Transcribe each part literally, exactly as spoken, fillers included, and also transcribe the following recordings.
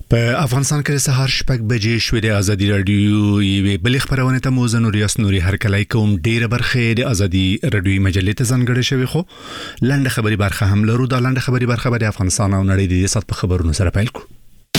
په افغانستان کې سهار شپږ بجې شوې د ازادي رادیو یوې بلې خبرونه ته موزه نور یاس نوري هر کله کوم ډیره برخه د ازادي رادیو مجلې ته ځانګړې شوی خو لاندې خبري برخه هم لرو د لاندې خبري برخه د افغانستان او نړۍ د سات په خبرونو سره پیل کو.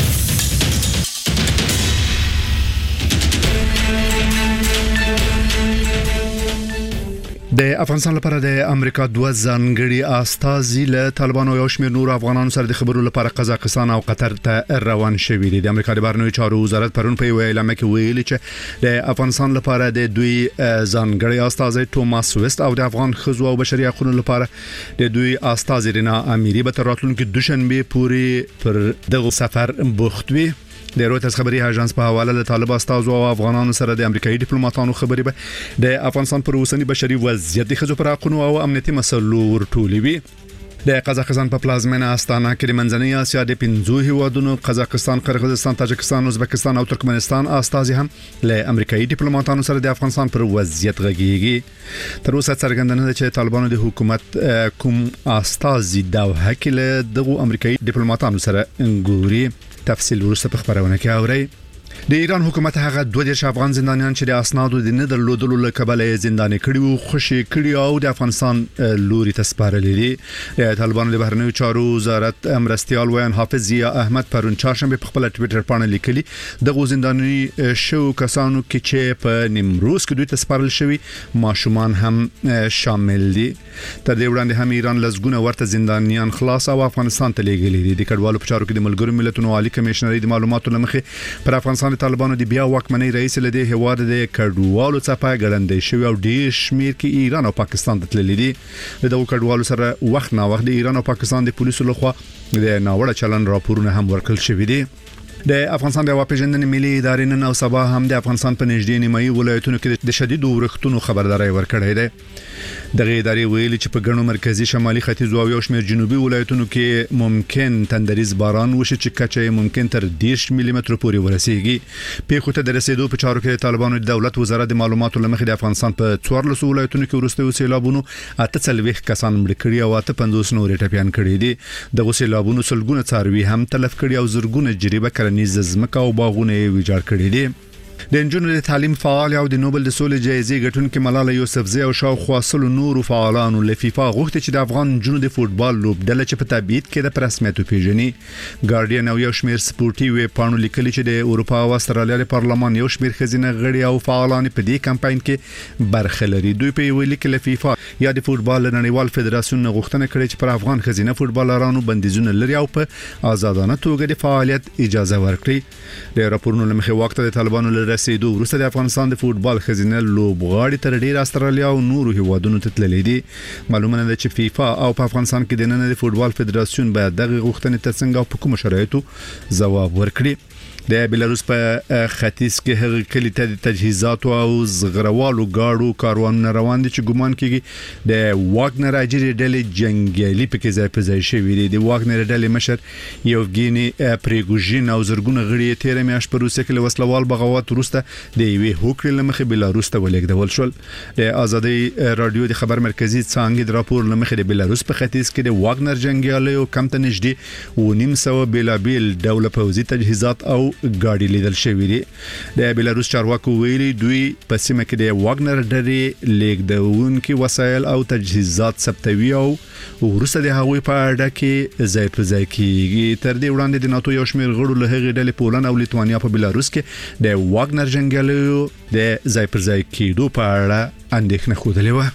د افغانستان لپاره د امریکا دوه ځانګړي استازي له طالبانو یو شمېر نور افغانانو سره د خبرو لپاره قزاقستان او قطر ته روان شوي دي. د امریکا د بهرنیو چارو وزارت پرون په یو اعلامیه کې ویلي چې د افغانستان لپاره د دوی ځانګړي استازي توماس وست او د افغان خزو او بشري حقوقو لپاره د دوی استازي رینا اميري به تر راتلونکي دوشنبه پورې پر دغه سفر بوخت وي. د رويټرز خبري اژانس په حواله له طالب استازو او افغانانو سره د امریکایي ډیپلوماټانو خبري به د افغانستان پر اوسنی بشري وضعیت د خزو پر حقوقو او امنیتي مسلو ورټولې وي. د قزاقستان په پلازمینه استانا کې د منځنۍ اسیا د پنځو هیوادونو قزاقستان، قرغیزستان، تاجکستان، ازبکستان او ترکمنستان استازي هم له امریکایي ډیپلوماټانو سره د افغانستان پر وضعیت غږیږي. تر اوسه څرګندونه ده چې طالبانو د حکومت کوم استازي دوحه کې له دغه امریکایي ډیپلوماټانو سره ګوري. تفصیل ورسته په خبرونه کې اورئ. د ایران حکومت هغه دوه دیرش افغان زندانیان چې د اسنادو د نه درلودلو له کبله زنداني کړي وو خوشي کړي او د افغانستان لوري ته سپارلي دي. د طالبانو د بهرنیو چارو وزارت مرستيال ویان حافظ ضیا احمد پرون چهارشنبه په خپل ټوئیټر باندې لیکلي دغه زنداني شو کسانو کې چې په نیمروز کې دوی ته سپارل شوی ماشومان هم شامل دي. تر دې وړاندې هم ایران لزګونه ورته زندانیان خلاص او افغانستان ته لیږلي دي. د کډوالو په چارو کې د ملګرو ملتونو عالی کمشنري د معلوماتو لمخې پر افغانستان د طالبانو د بیا واکمنۍ رئیس لدی هواد د کډوالو څخه ګړندې شوی او ډیر شمیر کې ایران او پاکستان ته تللی دي. د دغه کډوالو سره وخت نا وخت د ایران او پاکستان د پولیسو لخوا د ناوړه چلن راپورونه هم ورکړل شوی دي. د افغانستان د واپېژندنې ملي ادارې نن او سبا هم د افغانستان په نږدې نیمایي ولایتونو کې د شدید ورښتونو خبرداري ورکړې ده. دغه ادارې ویلي چې په ګڼو مرکزی شمالي ختیځ او یو شمېر جنوبي ولایتونو کې ممکن تندریز باران وشي چې کچې ممکن تر دیرش ملي متر پورې ورسیږي. په خوته د رسیدو په چارو کې طالبانو د دولت وزارت د معلوماتو لمخې د افغانستان په څوارلس ولایتونو کې ورسته سیلابونو اته څلويخ کسان مړ کړي او اته پنځوس نور ټپيان کړي دي. دغه سیلابونو سلګونه څاروي هم تلف کړي او زرګونه جریبه کرنیز زمکه او باغونه ویجاړ کړي دي. د انجونو د تعلیم فعال او د نوبل د سولې جایزې ګټونکو ملاله یوسفزۍ او شاوخوا سلو نورو فعالانو له فیفا غوښتي چې د افغان انجونو د فوتبال لوبډله چې په تبعید کې د رسمیت پیژني. ګارډین او یو شمېر سپورټي ویب پاڼو لیکلي چې د اروپا او استرالیا د پارلمان یو شمېر خزینه غړي او فعالان په دې کمپاین کې برخه لري. دوی په ویلي کې له فیفا یا د فوتبال نړیوال فدراسیون غوښتنه کړې چې پر افغان خزینه فوتبالرانو بندیزونه لري او په آزادانه توګه د فعالیت اجازه ورکړي. د راپورونو لمخې وخت د طالبانو له رسیدو وروسته د افغانستان د فوتبال خزینه لوبغاړي تر ډیر استرالیا او نورو هیوادونو ته تللي دي. معلومه ده چې فیفا او په افغانستان کې د نن د فوتبال فدراسیون باید دغه غوښتنې ته څنګه او په کوم شرایطو ځواب ورکړي. د بلاروس په ختیځ کې هغه کلی ته د تجهیزات او زغروالو گاډو کاروانونه روان دي چې ګومان کیږي د واګنر اجري ډلې جنگیالي پکې ځای په ځای شوی دي. د واګنر ډلې مشر یوګینی پریګوژین او زرګونه غړي تیر میاشت په روسیه کې له وسلوال بغاوت وروسته د یوې هوکړې لمخې بلاروس ته ولېږدول شول. د ازادي رادیو د خبر مرکزی څنګه د راپور لمخې د بلاروس په ختیځ کې د واګنر جنگیالي او کم ته نږدې و نیم سو بلابل دوله پوځي تجهیزات او ګاډي لیدل شوی دي. د بلاروس چارواکو ویلي دوی په سیمه کې د واګنر ډلې لیږدونکي وسایل او تجهیزات ثبتوي او ورسته د هغوی په اړه کې ځای په ځای کېږي. تر دې وړاندې د ناتو یو شمېر غړو له هغې ډلې پولند او لیتوانیا په بلاروس کې د واګنر جنګیالیو د ځای پر ځای کېدو په اړه اندېښنه ښودلې وه.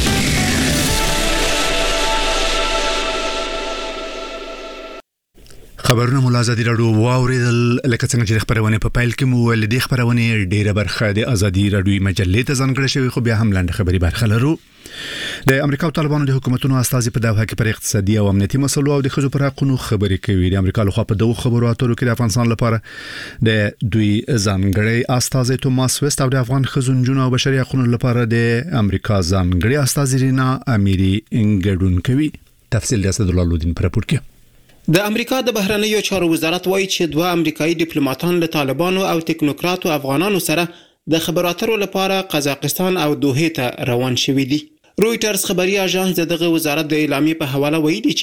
خبرونه ملازمي راډیو واوریدل لکه څنګه چې خبرونه په پایل کې مو ول دي خبرونه ډیره برخه د ازادي رادیو مجلې ته ځانګړې شوی خو بیا هم لاندې خبري برخه لرو. د امریکا او طالبانو د حکومتونو استازي په دوحه کې پر اقتصادي او امنیتي مسلو او د خزو پر حقوقو خبرې کوي. د امریکا لخوا په دغه خبرو اترو کې د افغانستان لپاره د دوی ځانګړي استازي توماس وست او د افغان خزو انجونو او بشري حقوقو لپاره د امریکا ځانګړي استازي رینا اميري انګډون کوي. تفصیل د اسد الله لودین پر راپور کې. د امریکا د بهرنیو چارو وزارت وایي چې دوه امریکایي ډیپلوماټان له طالبانو او ټیکنوکراتو افغانانو سره د خبرو اترو لپاره قزاقستان او دوحه ته روان شوي دي. رويټرز خبري اژانس دغه وزارت د اعلامیې په حواله ویلي چې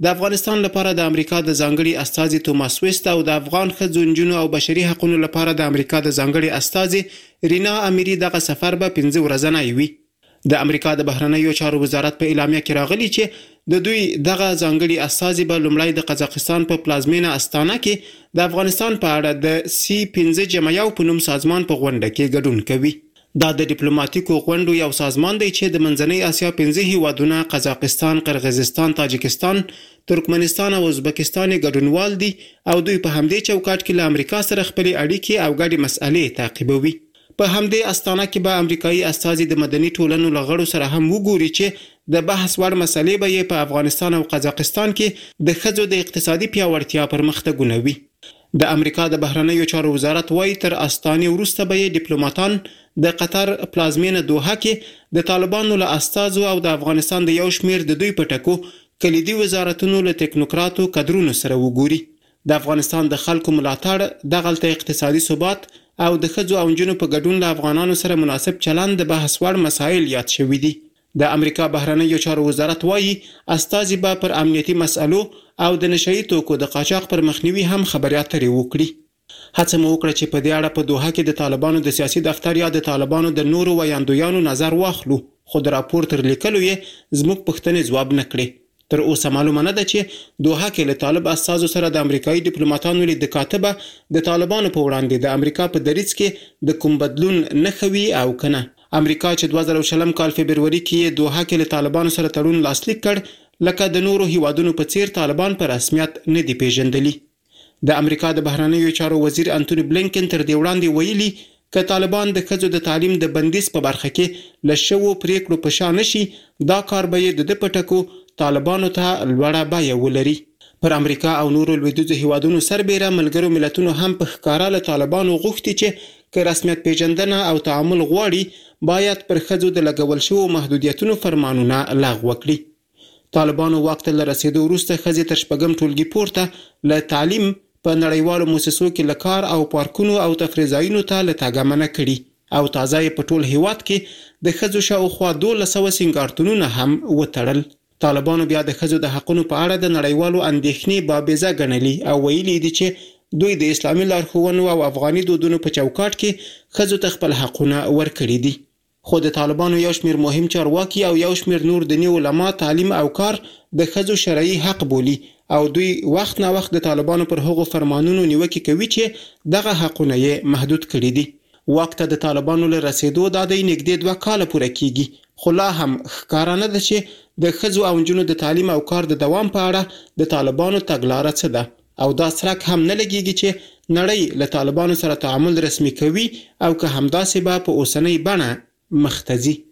د افغانستان لپاره د امریکا د ځانګړي استازي توماس ویست او د افغان ښځو نجونو او بشري حقوقو لپاره د امریکا د ځانګړي استازي رینا امیری دغه سفر به پنځه ورځې وي. د امریکا د بهرنیو چارو وزارت په اعلامیه کې راغلی چې د دوی دغه ځانګړي استازي به لومړی د قزاقستان په پلازمینه استانه کې د افغانستان په اړه د سی پنځه جمع یو په نوم سازمان په غونډه کې ګډون کوي. دا د ډیپلوماټیکو غونډو یو سازمان دی چې د منځنۍ اسیا پنځه هیوادونه قزاقستان، قرغیزستان، تاجکستان، ترکمنستان او ازبکستان ګډونوال دي او دوی په همدې چوکاټ کې له امریکا سره خپل اړیکې او ګډې مسئلې تعقیبوي. په همدې استانه کې به امریکایي استازي د مدني ټولنو لغړو سره هم وګوري چې د بحث وړ مسئلې به په افغانستان او قزاقستان کې د ښځو د اقتصادي پیاوړتیا پرمختګونه وي. د امریکا د بهرنیو چارو وزارت وايي تر استانې وروسته به ډیپلوماټان د قطر پلازمینه دوحه کې د طالبانو له استازو او د افغانستان د یو شمیر د دوی پټکو کلیدي وزارتونو له ټیکنوکراتو کادرونو سره وګوري. د افغانستان د خلکو ملاتړ دغلته اقتصادي ثبات او د ښځو او نجونو په ګډون له افغانانو سره مناسب چلند د بحث وړ مسایل یاد شوي دي. د امریکا بهرنیو چارو وزارت وايي استازي به پر امنیتي مسئلو او د نشئی توکو د قاچاق پر مخنیوي هم خبرې اترې وکړي. هڅه مو وکړه چې په دې اړه په دوحه کې د طالبانو د سیاسي دفتر یا د طالبانو د نورو ویاندویانو نظر واخلو، خو د راپور تر لیکلو یې زموږ پوښتنې ځواب نه کړې. تر اوسه معلومه نه ده چې دوحه کې له طالب استازو سره د امریکایي ډیپلوماټانو لید کاتبه د طالبانو په وړاندې د امریکا په دریځ کې د کوم بدلون نه خوي او کنه. امریکا چې دوه زره شلم کال فبروري کې دوحه کې له طالبانو سره تړون لاسلیک کړ، لکه د نورو هیوادونو په څیر طالبان په رسمیت نه دي پیژندلي. د امریکا د بهرنیو چارو وزیر انټونی بلینکن تر دې وړاندې ویلي که طالبان د ښځو د تعلیم د بندیز په برخه کې له شوو پریکړو په شا نشي، دا کار به یې د پټکو طالبانو ته لوړه بیه ولري. پر امریکا او نورو لویدیځو هیوادونو سربېره ملګرو ملتونو هم په ښکاره له طالبانو غوښتي چې که رسمیت پیژندنه او تعامل غواړي باید پر ښځو د لګول شوو محدودیتونو فرمانونه لغوه کړي. طالبانو واک ته له رسېدو وروسته ښځې تر شپږم ټولګي پورته له تعلیم په نړیوالو مؤسسو کې له کار او پارکونو او تفریح ځایونو ته له تګه منع کړي او تازه یې په ټول هیواد کې د ښځو شاوخوا دولس سوه سینګارتونونه هم وتړل. طالبانو بیا د ښځو د حقونو په اړه د نړیوالو اندېښنې بابیزه ګڼلي او ویلي دي چې دوی د اسلامي لارښوونو او افغاني دودونو په چوکاټ کې ښځو ته خپل حقونه ورکړي دي. خو د طالبانو یو شمیر مهم چارواکي او یو شمیر نور دیني علما تعلیم او کار د ښځو شرعي حق بولي او دوی وخت نه وخت د طالبانو پر هغو فرمانونو نیوکه کوي چې دغه حقونه یې محدود کړي دي. وخت د طالبانو له رسیدو د دې نږدې دوه کاله پوره کیږي، خو لا هم ښکارا نه ده چې د ښځو او نجونو د تعلیم او کار د دوام په اړه د طالبانو تګلاره څه ده او دا څرک هم نه لګیږي چې نړۍ له طالبانو سره تعامل رسمي کوي او که همداسې به په اوسنۍ بڼه مخ ته ځي.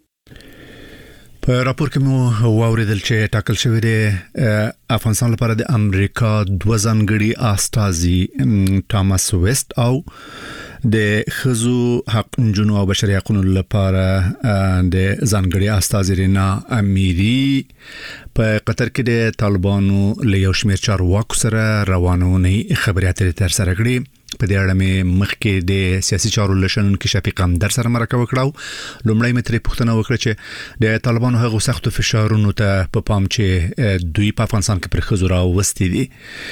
په راپور کې مو واوریدل چې ټاکل شوی دی افغانستان لپاره د امریکا دوه ځانګړي استازي توماس ویست او د ښځو حق نجونو او بشري حقوقو لپاره د ځانګړي استازي رینا امیری په قطر کې د طالبانو له یو شمېر چارواکو سره روانونه خبرې اترې تر سره کړې. په دې اړه مې مخکې د سیاسي چارو لشنونکو شفیق همدر سره مرکه وکړه. لومړی مې ترې پوښتنه وکړه چې د طالبانو هغو سختو فشارونو ته په پام چې دوی په افغانستان کې پر ښځو راوستي دي،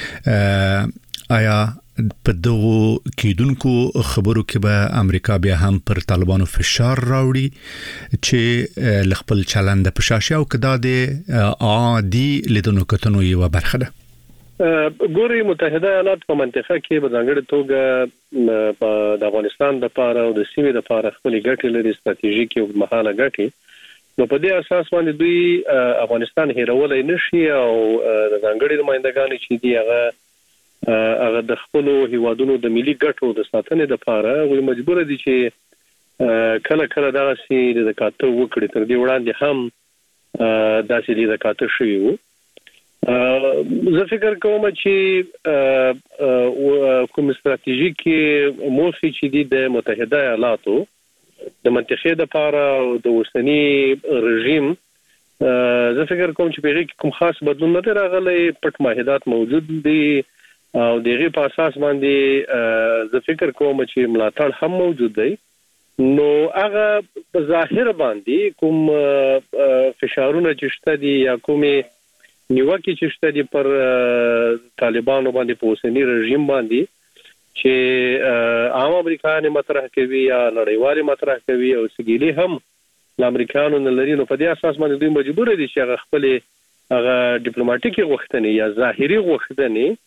آیا په دغو کېدونکو خبرو کې به امریکا بیا هم پر طالبانو فشار راوړي چې ل خپل چلند په شا شي او که دا د عادي لیدنو کتنو یوه برخه ده؟ ګوري متحده ایالات په منطقه کې په ځانګړې توګه د افغانستان لپاره او د سیمې لپاره خپل ګټې لري، ستراتیژیکي او مهاله ګټې. نو په دې اساس باندې دوی افغانستان هیرولای نشي او د ځانګړي نمائندګان چې دی هغه هغه د خپل هیوادونو د ملي ګټو د ساتنې لپاره دوی مجبور دي چې کله کله دغه سي د کاته وکړي. تر دې وړاندې هم داسې د کاته شوی وو. زه فکر کوم چې کوم ستراتیژیکي موخې چې دي د متحده ایالاتو د منطقې لپاره او د اوسنی رژیم، زه فکر کوم چې په هغه کوم خاص بدلون نه راغلی، پټ معاهدات موجود دي او دغه په اساس باندې زه فکر کوم چې ملاتړ هم موجود دی. نو هغه په ظاهر باندې کوم فشارونه چې شته دي یا کومه نیوکه چې شته دي پر طالبانو باندې په اوسنی رژیم باندې چې عام امریکایان مطرح کوي یا نړیوال مطرح کوي او سګيلي هم د امریکایانو نه لري. نو په دې اساس باندې دوی مجبور دي چې هغه خپل هغه ډیپلوماټیکي غوښتنې یا ظاهري غوښتنې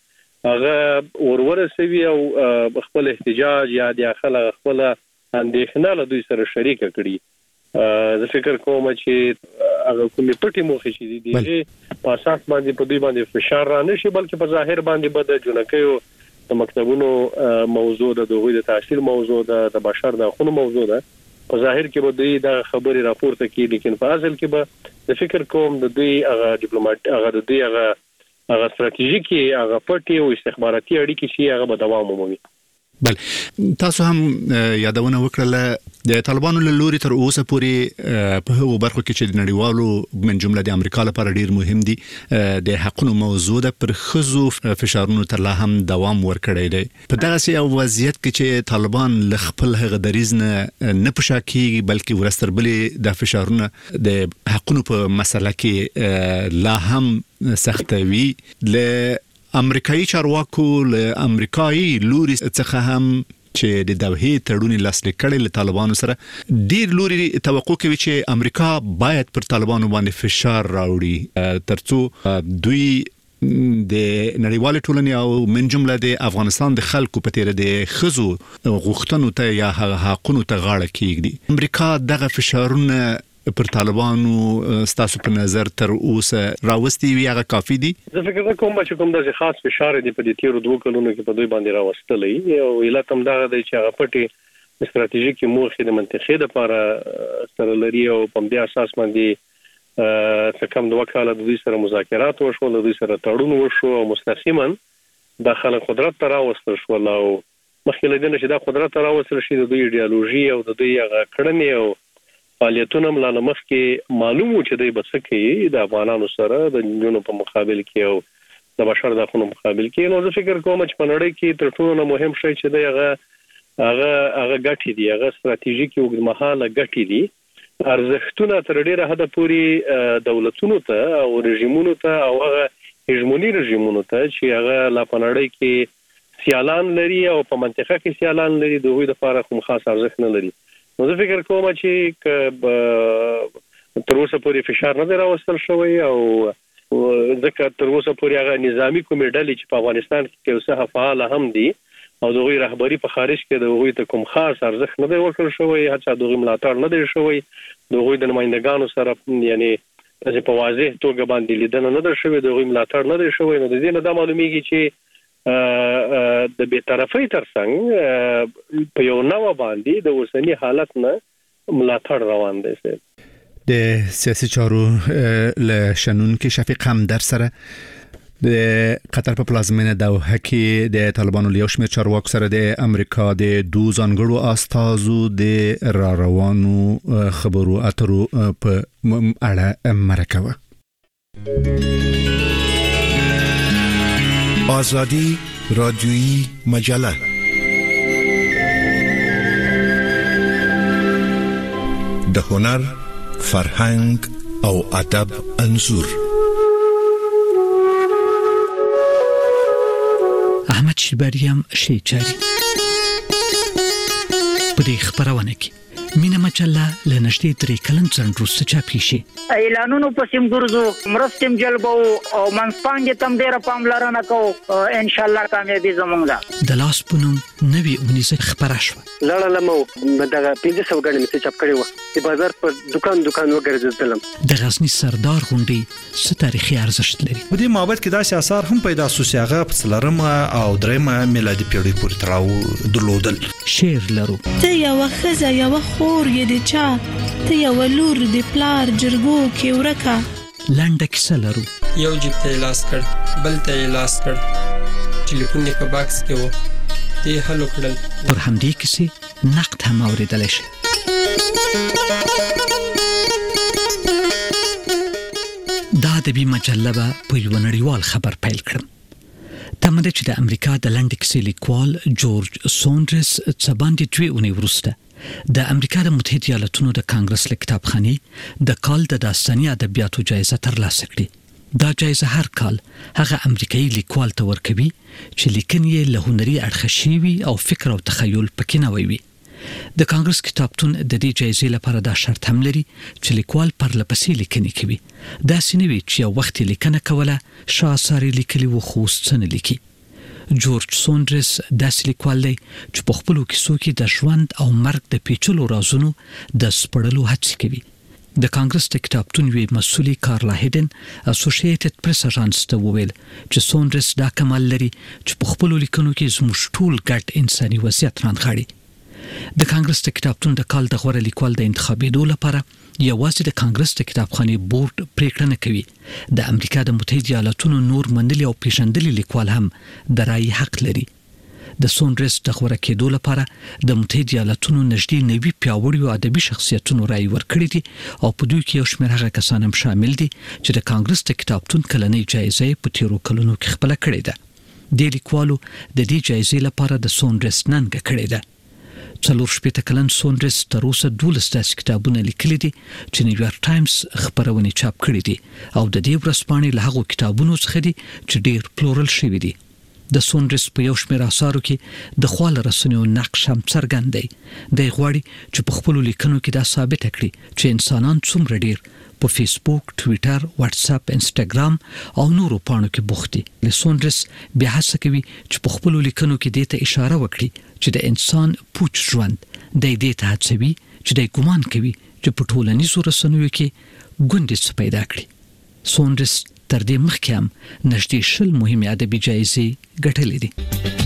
هغه ورورسوي او خپل احتجاج یا د خپل خپل اندېښنه له دوی سره شریک کړي. زه فکر کوم چې هغه کومې پټي موخې چې دي دغه په اساس باندې په دوی باندې فشار را نشي بلکې په ظاهر باندې بد جنکیو د مکتبونو موضوع د دوی د تحصیل موضوع د بشر د حقوقو موضوع ده. په ظاهر کې به دوی د خبري راپورته کوي لیکن په اصل کې به د فکر کوم د دوی هغه ډیپلوماټ هغه د دوی هغه هغه ستراتیژیکي هغه پټي او استخباراتي اړیکې شي هغه به دوام ومومي. بل تاسو هم یادونه وکړه د طالبانو له لوري تر اوسه پورې په هغو برخو کې چې د نړیوالو من جمله د امریکا لپاره ډیر مهم دي د حقوقو موضوع د پر خزو فشارونو تر لا هم دوام ورکړی دی. په دغه سي وضعیت کې چې طالبان ل خپل هغه دریز نه نه پښاکي بلکې ورستربلې د فشارونو د حقوقو په مسله کې لا هم سختوي. ل امریکایي چارواکو له امریکایي لوري څخه هم چې د دوحې تړونی لاسلیک کړي له طالبانو سره ډیر لوري توقع کوي چې امریکا باید پر طالبانو باندې فشار راوړي ترڅو دوی د نړیوال ټولنې او من جمله د افغانستان د خلکو په تیر د خزو غوښتنو ته یا حقونو ته غاړه کیږي. امریکا دغه فشارونه پر طالبانو ستاسو په نظر تر اوسه راوستي وی هغه کافي دي؟ زه فکر کوم چې کوم د خاص فشار دی په دې تیرو دوه کلونو کې په دوی باندې راوستلې او علت هم دا دی چې هغه پټي استراتیژیکي موخې د منطقې لپاره سره لري او په دې اساس باندې څه کم دوه کاله د دوی سره مذاکرات وشو، د دوی سره تړون وشو او مستقیما د خلک قدرت ته راوستل شو او مخکې له دې چې دا قدرت ته راوستل شي د دوی ایډیالوژي او د دوی هغه کړنې او فعالیتونه ملاله مخ کې معلومو چې دوی بس کې د افغانانو سره د جنونو په مقابل کې او د بشر د حقوقو مقابل کې. نو زه فکر کوم چې په نړۍ کې تر ټولو مهم شی چې دی هغه هغه هغه ګټې دي، هغه ستراتیژیکي اوږدمهاله ګټې دي. ارزښتونه تر ډیره حده پورې دولتونو ته او رژیمونو ته او هغه هژمونی رژیمونو ته چې هغه لا په نړۍ کې سیالان لري او په منطقه کې سیالان لري دوی د لپاره کوم خاص ارزښت نه لري. نو زه فکر کوم چې تر اوسه پورې فشار نه راوستل شوی او ځکه تر اوسه پورې هغه نظامی کومې ډلې چې په افغانستان کې اوسه فعال هم دي او دغه رهبری په خارج کې دغه ته کوم خاص ارزښت نه دی ورکړل شوی، هڅه دغه ملاتړ نه دی شوی، دغه د نمائندګانو سره یعنی چې په واضح توګه باندې لیدنه نه ده شوی، دغه ملاتړ نه دی شوی. نو د دې نه دا معلومیږي چې د بی‌طرفۍ ترڅنګ په یو نوو باندې د اوسنی حالت نه ملاتړ روان دی. د سیاسي چارو له شنون کې شفیق هم در سره د قطر په پلازمینه دوحه کې د طالبانو له یو شمېر چارواکو سره د امریکا د دوه ځانګړو استازو د را روانو خبرو اترو په اړه مرکه وه. آزادی رادیویی مجله د هنر، فرهنګ او ادب انځور. احمد شیباری هم شی چاري په دې خبرونه کې مینه مجله لنشتي تری کلن څنګه روسته چاپی شي. اعلانونو په سیم ګرځو مرستم جلبو او منځپانګه تم ډیره پاملرنه کوو، ان شاء الله کامیابی زمونږ ده. د لاس پونم نوی اونیزه خبره شو لړ لمو دغه پنځه سوه غړي مې چاپ کړی و چې بازار پر دکان دکان وګرځیدلم. د غزنی سردار غونډي څه تاریخي ارزښت لري؟ په دې مابد کې داسې آثار هم پیدا شو چې هغه په څلورمه او دریمه میلادي پیړۍ پورې تراو درلودل. شعر لرو ته یو خزه یو خور یې د چا، ته یو لور د پلار جرګو کې ورکا. لنډه کیسه لرو یو جیب ته لاس کړ بل ته لاس کړ ټلیفون یې په باکس کې و دې هلو کړل. پر همدې کیسې نقد هم اوریدلی شي. دا ادبي مجله به په یو نړیوال خبر پیل کړم. تمه ده چې د امریکا د لنډې کیسې لیکوال جورج سونډرس څه باندې دوې اونۍ وروسته د امریکا د متحده ایالاتونو د کانګرس له کتابخانې د کال د داستاني ادبیاتو جایزه ترلاسه کړې. دا جایزه هر کال هغه امریکایي لیکوال ته ورکوي چې لیکنې له هنري اړخه شوي او فکر او تخیل پکې نه وي. د کانګرس کتابتون د دې جایزې لپاره دا شرط هم لري چې لیکوال پرلپسې لیکنې کوي. دا سینوي چې یو وخت لیکنه کوله شاعر لیکلي و خو څنګه لیکي. جورج سونډرس داسې لیکوال دی چې په خپلو کیسو کې د ژوند او مرګ د پیچلو رازونو د سپړلو هڅه کوي. د کانګرس د کتابتون وی مسؤلي کارلا هیډن اسوسییټډ پریس اژانس ته وویل چې سونډرس دا کمال لري چې په خپلو لیکنو کې زموږ ټول ګډ انساني وضعیت رانغاړي. د کانګرس د کتابتون د کال د غوره لیکوال د انتخابېدو لپاره یوازې د کانګرس د کتابخانې بورډ پریکړه نه کوي. د امریکا د متحده ایالاتونو نور منلي او پیژندلي لیکوال هم د رایې حق لري. د سونډرس د غوره کېدو لپاره د متحده ایالاتونو نږدې نوي پیاوړي او ادبي شخصیتونو رایې ورکړي دي او په دوی کې یو شمېر هغه کسان هم شامل دي چې د کانګرس د کتابتون کلنۍ جایزه په تیرو کلونو کې خپله کړې ده. د لیکوالو د دې جایزې لپاره د سونډرس ننګه کړې ده. څلور شپېته کلن سونډرس تر اوسه دولس داسې کتابونه لیکلي دي چې نیویارک ټایمز خپرونې چاپ کړي دي او د دې ورځپاڼې له هغو کتابونو څخه دي چې ډېر پلورل شوي دي. د سونډرس په یو شمېر اثارو کې د خواله رسنیو نقش هم څرګند دی. دی غواړي چې په خپلو لیکنو کې دا ثابته کړي چې انسانان څومره ډېر په فیسبوک، ټویټر، واتس اپ، انسټاګرام او نورو پاڼو کې بوخت دي. سونډرس بیا هڅه کوي چې په خپلو لیکنو کې دې ته اشاره وکړي چې د انسان پوچ ژوند د دې ته هڅوي چې د ګمان کوي چې په ټولنیزو رسنیو کې ګوندې څه پیدا کړي. سونډرس تر دې مخکې هم نږدې شل مهمې ادبي جایزې ګټلې دي.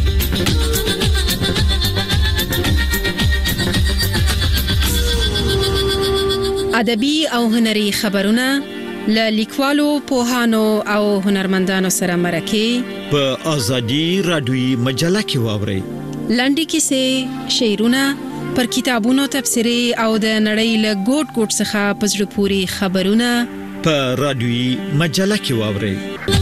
ادبي او هنري خبرونه له لیکوالو، پوهانو او هنرمندانو سره مرکه په ازادي رادیوي مجله کې واورئ. لنډې کیسې، شعرونه، پر کتابونو تبصرې او د نړۍ له ګوټ ګوټ څخه په زړه پورې خبرونه په رادیوي مجله کې واورئ.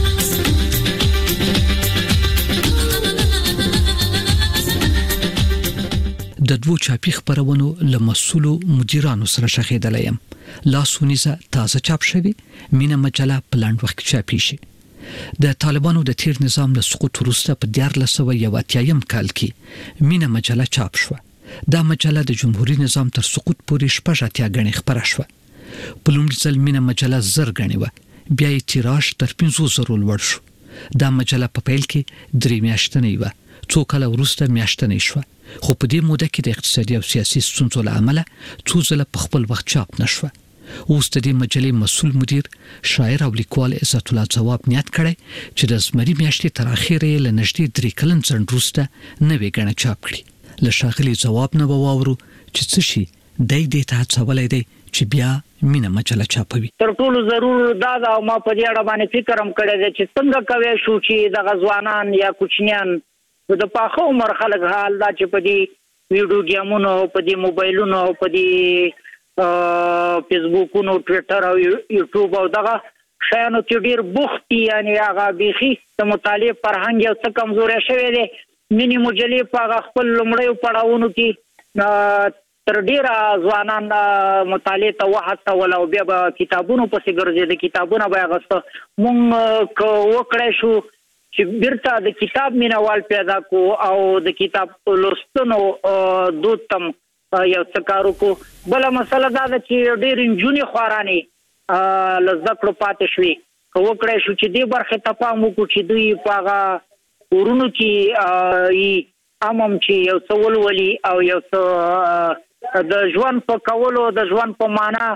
د دوو چاپي خبرونو له مسؤلو مدیرانو سره شخېدلی یم. لاسونیزه تازه چاپ شوي، مینه مجله په لنډ وخت کې چاپی شي. د طالبانو د تیر نظام له سقوط وروسته په دیارلس سوه یو اتیایم کال کې مینه مجله چاپ شوه. دا مجله د جمهوریت نظام تر سقوط پورې شپږ اتیا ګڼې خپره شوه. په لومړي ځل مینه مجله زر ګڼې وه، بیا یې تیراژ تر پنځو زرو لوړ شو. دا مجله په پیل کې درې میاشتنۍ وه، څو کاله وروسته میاشتنۍ شوه، خو په دې موده کې د اقتصادي او سیاسي ستونزو له امله څو ځله په خپل وخت چاپ نه شوه. اوس د دې مجلې مسؤل مدیر، شاعر او لیکوال عزت الله ځواب نیت کړی چې د زمري میاشتې تر اخره یې له نږدې درې کلن ځنډ وروسته نوې ګڼه چاپ کړي. له ښاغلي ځواب نه به واورو چې څه شي دی دې ته هڅولی دی چې بیا مینه مجله چاپوي. تر ټولو ضرور دا ده او ما په دې اړه باندې فکر هم کړی دی چې څنګه کوی شو چې دغه ځوانان یا کوچنیان د پاخه عمر خلک حال دا چې په دې ویډیو ګیمونو، په دې موبایلونو، په دې فیسبوکونو، ټویټر او یوټیوب او دغه شیانو کې ډېر بوخت دي. یعنې هغه بیخي د مطالعې فرهنګ یو څه کمزوری شوی دی. مینې مجلې په هغه خپل لومړیو پړاوونو کې تر ډېره ځوانان مطالعې ته وهڅول او بیا به کتابونو پسې ګرځېده، کتابونه به یې اخیسته. مونږ که وکړی شو چې بیرته د کتاب مینوال پیدا کو او د کتاب لوستنو دود تم یو څه کار وکړو. بله مسله دا ده چې ډېرې نجونې خوارانې له زده کړو پاتې شوې. که وکړی شو چې دې برخې ته پام وکړو چې دوی په هغه کورونو کې هم هم چې یو څه ولولي او یو څه د ژوند په کولو، د ژوند په معنا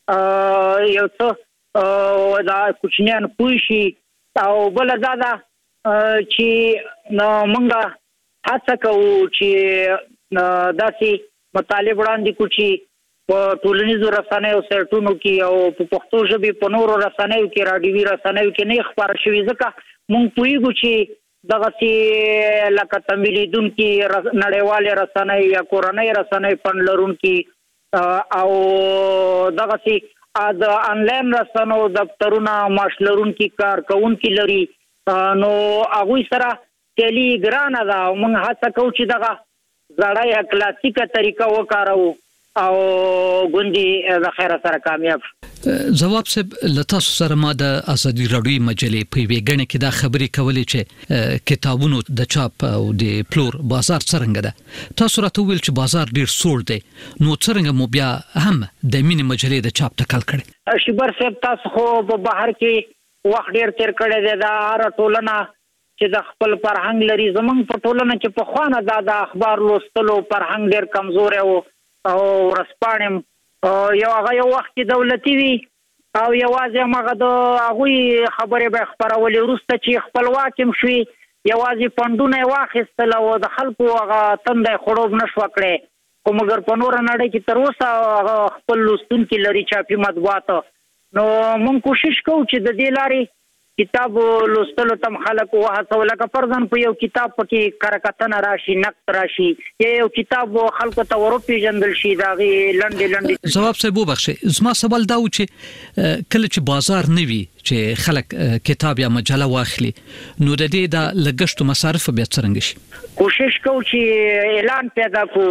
یو څه دا کوچنیان پوه شي. او بله دا ده چې موږ هڅه کوو چې داسې مطالب وړاندې کړو چې په ټولنیزو رسنیو سایټونو کې او په پښتو ژبې په نورو رسنیو کې، راډیوي رسنیو کې نه خپاره شوي، ځکه موږ پوهېږو چې دغسې لکه تمویلیدونکي نړیوالې رسنۍ یا کورنۍ رسنۍ فنډ لرونکي او دغسې د انلاین رسنو دفترونه معاش لرونکي کارکوونکي لري، نو هغوی سره سیالي ګرانه ده. او موږ هڅه کوو چې دغه زړه یا کلاسیکه طریقه وکاروو او ګوندې د خیره سره کامیاب شو. جواب صاحب لتاسو سره ما د ازادي راډیو مجلې په ویګنه کې دا خبرې کولې چې کتابونو د چاپ او د پلور بازار څنګه ده تاسو راته ویل چې بازار ډیر سوړ دی نو څنګه مو بیا هم د مینې مجلې د چاپ ټکل کړي شبر صاحب تاسو خو په بهر کې وخت ډیر تیر کړی دی دا هر ټولنه چې د خپل فرهنګ لري زمونږ په ټولنه کې په خوانه دا د اخبار لوستلو فرهنګ ډیر کمزور او او رسپانم یو هغه یو وخت دولتي وي او یوازې هغه د هغه خبرې به خبرولې وروسته چې خپلواکم شوي یوازې فندونه واخیستل او د خلکو هغه تندې خړوب نشو کړي کوم مګر په نور نړۍ کې تر اوسه خپل لوستونکي لري چاپي مطبوعات نو مونږ کوشش کوو چې د دې لارې کتاب لوستلو تم خلک وهڅو لکه فرضاً په یو کتاب پکې کرکتنه راشي نقد راشي یو کتاب خلکو ته ورپېژندل شي دا غي لنډې لنډې جواب صاحب وبخښه زما سوال دا و چې کله چې بازار نوي چې خلک کتاب یا مجله واخلي نو د دې د لګښت مصارف به څنګه شي کوشش کوو چې اعلان پیدا کو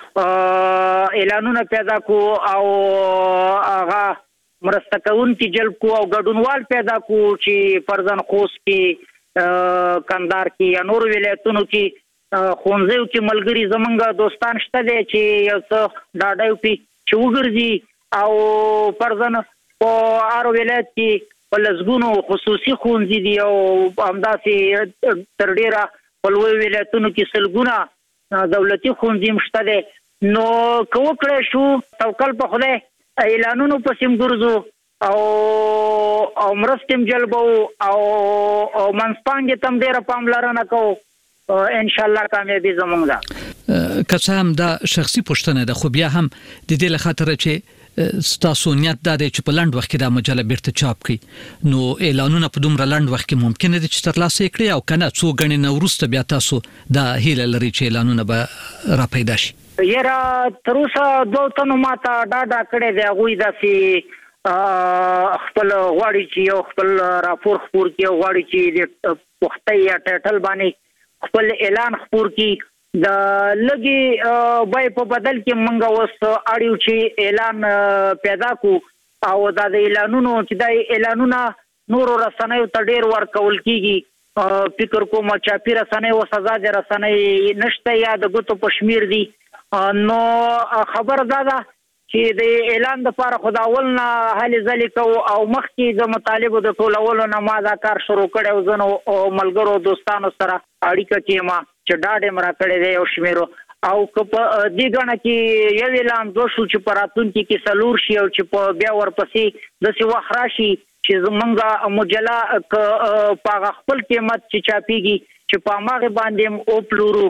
اعلانونه پیدا کو او هغه مرسته کوونکي جلب کو او ګډونوال پیدا کو چې فرضاً خوست کې کندهار کې یا نور ولایتونو کې خونځو کې ملګری زمونږ دوستان شته دي چې یو څه ډاډایو پی چې وګرځي او فرضاً په هر ولایت کې په لزګونو خصوصي خونځي دي او همداسې تر ډیره په لوی ولایتونو کې سلګونه دولتي خونځي مشته دي نو کو کړی شو توکل په خدای اعلانونو پسیم ګرځو او او مرستم جلبو او او منځپانګې تم ډیره پاملرنه کوو ان شاء الله کامیابی زموږ ده که څه هم دا شخصي پوښتنه ده خو بیا هم د دې لخاطر چې ستاسو نیت دا دی چې په لنډ وخت کې دا مجله بیرته چاپ کړي نو اعلانونه په دومره لنډ وخت کې ممکن دي چې ترلاسه کړي او کنه څو غنې نو وروسته بیا تاسو دا هیله لري چې اعلانونه به را پیدا شي یرا تر اوسه دوه تنو ماته ډاډا کړی دی هغوی داسې خپل غواړي چې یو خپل راپور خپور کړي غواړي چې د پښتۍ یا ټایټل باندې خپل اعلان خپور کړي د لګي بای په بدل کې منګه وس اړیو چې اعلان پیدا کو او دا د اعلانونو چې د اعلانونه نور رسنیو ته ډیر ورکول کیږي فکر کوم چې پیر رسنۍ او سزا د رسنۍ نشته یا د ګوتو پښمیر دي نو خبر دادا چې د اعلان د لپاره خداول نه هلي ځلې کو او مخکې د مطالبه د ټولولو نه ما دا کار شروع کړو زنو ملګرو دوستانو سره اړیکه کې ما چې ډاډه مرا کړې دی او شمیرو او په دې غاڼه کې یو اعلان دوه شو چې پراتون کې کې سلور شي او چې په بیا ورپسې د سی وخراشي چې زمونږه مجله په خپل قیمت چې چاپیږي چې په ماغه باندې او پلورو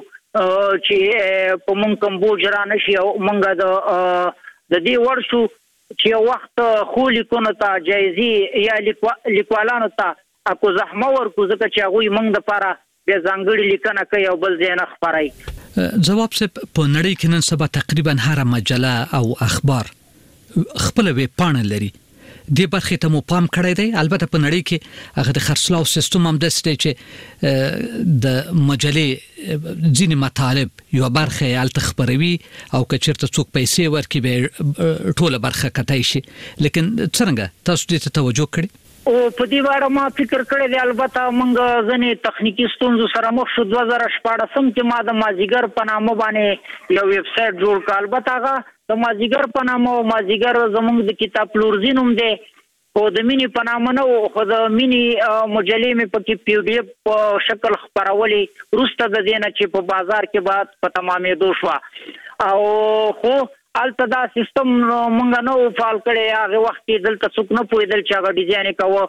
چې په مونږ کوم بوج را نشي او مونږه د د دې ورشو چې وخت خو لیکونو ته جایزي یا لیکوالانو ته اكو زحمه ورکو ځکه چې هغه مونږ د لپاره به ځانګړي لیکنه کوي او بل ځای نه خبرای جواب صاحب په نړۍ کې نن سبا تقریبا هر مجله او اخبار خپل وی پاڼه لري دې برخه ته مو پام کړی دی البته په نړۍ کې هغه د خرڅلاو سیستم هم داسې دی چې د مجلې ځینې مطالب یو برخه یې هلته خپروي او که چېرته څوک پیسې ورکړي به ټوله برخه کتی شي لیکن څرنګه تاسو دې ته توجه کړې او په دې اړه ما فکر کړی دی البته موږ ځینې تخنیکی ستونزو سره مخ شو دوه زره شپاړسم کې ما د مازیګر په نامه باندې یو ویب سایټ جوړ کړ البته هغه د مازیګر په نامه او مازیګر زموږ د کتاب پلورزینوم دی او د مینی په نامه نه خو د مینی مجلې مې په کې پی ډی اف په شکل خبرولې وروسته د دې نه چې په بازار کې بعد په تمامېدو شو او خو البته دا سیستم مونږ نو فعال کړی هغه وخت کې دلته څوک نه پوهېدل چې هغه ډیزاین کوو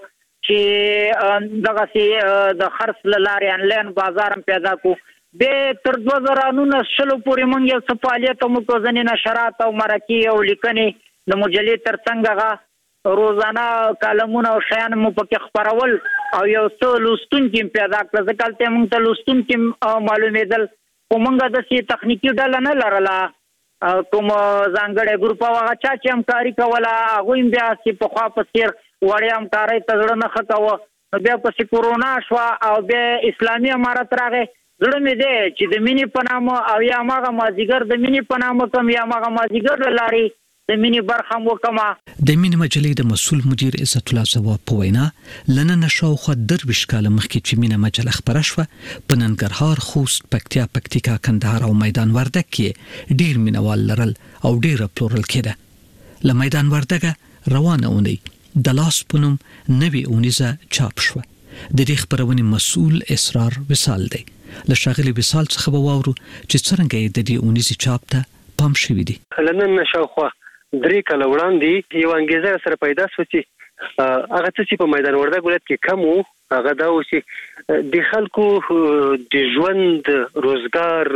چې دغه سي د خرڅ لارې انلاین بازار هم پیدا کو به تر دوه زره نولس شلو پورې مونږ یو څه فعالیت مو کو ځنې نشرات او مرکې او لیکنې د مجلې ترڅنګ هغه روزانه کالمونه او شیان مو پکې خبرول او یو څه لوستونکي پیدا کړل ځکه ته مونږ ته لوستونکي معلومېدل خو مونږ د سي تخنیکی ډله نه لرله کوم ځانګړی ګروپ هغه چا چې همکاري کوله هغوی هم بیا چې پخوا په څېر وړې همکارۍ ته زړه نه ښه کوه نو بیا پسې کورونا شوه او بیا اسلامي امارت راغی زړه مې دی چې د مینې په نامه او یا هماغه مازدیګر د مینې په نامه کوم یا هماغه مازدیګر له لارې د مینی برخه مو کما. د مینی مجلې د مسول مدیر عزت الله زوا په وینا لنن شاوخوا درویش کاله مخکې چې مینه مجله خبره شوه په ننګرهار، خوست، پکتیا، پکتیکا، کندهار او میدان وردګ کې ډیر مینوال لرل او ډیر پلورل کېده. له میدان وردګ روانه اونۍ د لاس پونم نوی اونیزه چاپ شوه. د دې خبرونې مسؤل اسرار وصال دی. له شاغلي وصال څخه به واورو چې څنګه د دې اونیزه چاپ ته پام شوی دی. لنن شاوخوا درې کال وړاندې یو انګیزه سره پیدا شو چې هغه څه په میدان وردګ ولایت کې کم وو، هغه دا و چې د خلکو د ژوند، روزګار،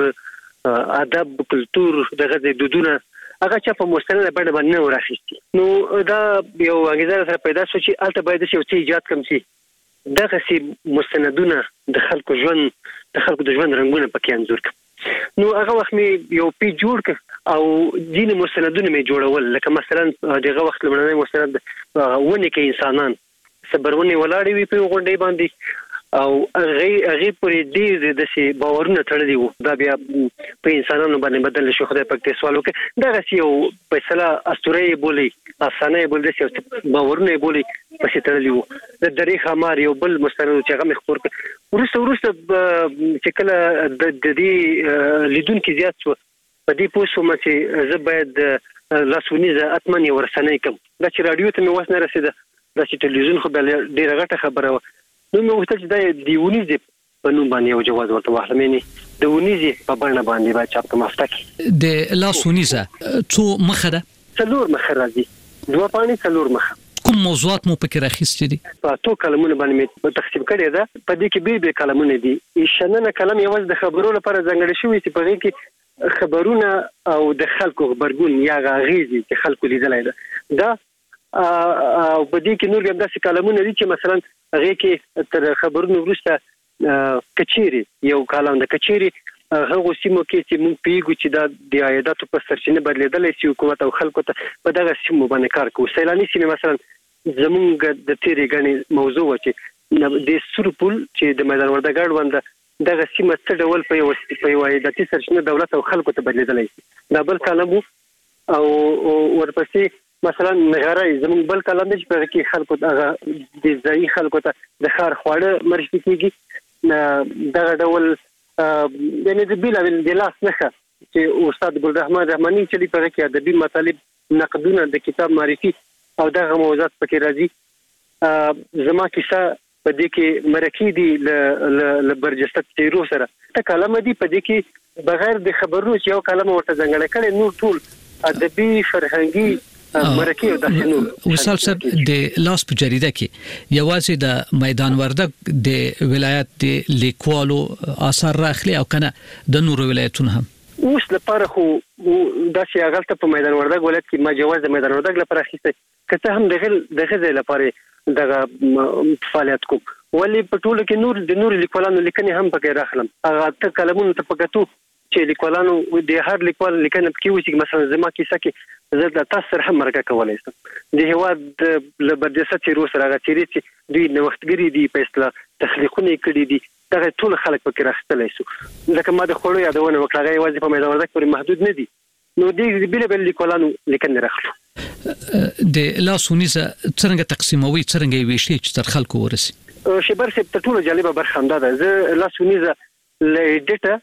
ادب، کلتور، دغه د دودونه هغه چې په مستند باندې باندې راخېستي. نو دا یو انګیزه سره پیدا شو چې البته باید یو څه ایجاد کم شي، دغه سي مستندونه د خلکو ژوند د خلکو د ژوند رنگونه پکې انځور کړ. نو هغه وخت مې یو پیج جوړ کړ او ځینې مستندونه مې جوړول، لکه مثلا دغه وخت لمړنی مستند ونه کې انسانان صبرونه ولاړې وي په غونډې باندې او هغه هغه پرې ډېر د سي باورونه تړلي وو. دا بیا په انسانانو باندې بدل شو. خدای پاک ته سوال وکړ دغه سي یو فیصله اسطوره بولی، افسانه بولی، د سي باورونه بولی پسې تړلي وو. د درې خمار یو بل مستند چې هغه مخور کړ. ورسته ورسته چې کله د دې لیدونکو زیات شو په دې پوسوم چې زه باید لاسونیزه اتمنې ورسنې کوم. دا چې رادیو ته مې وسنه رسیده، دا چې ټلویزیون خو ډیره غټه خبره و. نو مې وغوښتل چې دا د ونیزې په نوم باندې یو جواز ورته واخلم، یعنې د ونیزې په بڼه باندې باید چاپ کړم. افته کې د لاس ونیزه څو مخه ده؟ څلور مخه راځي، دوه پاڼې څلور مخه. کوم موضوعات مو پکې راخیستي دي؟ په اتو کلمونه باندې مې تقسیم کړی ده. په دې کې به به کلمونه دي. شننه کلم یوازې د خبرو لپاره ځانګړی شوی چې په دې کې خبرونه او د خلکو خبرګون یا غاغیزي چې خلکو لیدلای ده. دا او په دې کې نور هم داسې کلمونه دي چې مثلا هغه کې تر خبرونو وروسته کچيري یو کلام د کچيري هغه سیمو کې چې موږ پیګو چې دا د عایداتو په سرچینه بدلیدلې شي حکومت او خلکو ته په دغه سیمو باندې کار کوي. سیلاني سیمه مثلا زمونږ د تیرې غني موضوع چې د سورپول چې د میدان وردګ اړوند دغه سیمه څه ډول په یو په یو عایداتي سرچینه دولت او خلکو ته بدلیدلې شي. دا بل کلام او ورپسې مثلا نغارای زمون بل کلام چې په کې خلکو ته د ځای خلکو ته د خار خواړه مرشد کیږي. دا ډول یعنی د بیل د لاس نخه چې استاد ګل رحمان رحماني چې په کې ادبي مطالب نقدونه د کتاب معرفي او دغه موضوعات پکې راځي. زما کیسه په دې کې مرکې دي ل برجسته تیرو سره ته کلمه دي په دې کې بغیر د خبرونو چې یو کلمه ورته ځنګړه کړي نور ټول ادبي فرهنګي مرکه د شنو. وصال صاحب د لاس په جریده کې یوازې د میدان وردګ د ولایت د لیکوالو آثار راخلي او کنه د نورو ولایتونو هم اوس لپاره خو دا چې هغه په میدان وردګ ولایت کې ما جواز د میدان وردګ لپاره اخیسته کته هم دغه دغه لپاره دغه فعالیت کوم. ولی په ټولو کې نور د نور لیکوالانو لیکنې هم پکې راخلم. هغه ته کلمونه ته پکاتو چې لیکوالانو د هر لیکوال لیکنه پکې وسی مثلا زما کیسه کې زه د تاسو سره هم مرګه کولای شم. د هواد له برجسته تیرو سره هغه تیری چې دوی نوښتګری دي په اصطلاح تخلیقونه کړی دي دا ټول خلک پکې راستلای شو. ځکه ما د خړو یادونه وکړه هغه یوازې په میدان وردګ پورې محدود نه دي. نو دې بل بل لیکوالانو لیکنه راخلو. د لاسونیزه څنګه تقسیموي څنګه ویشي چې تر خلکو ورسي؟ شبر سي په ټولو جالبه برخه هم ده. زه لاسونیزه لېډټه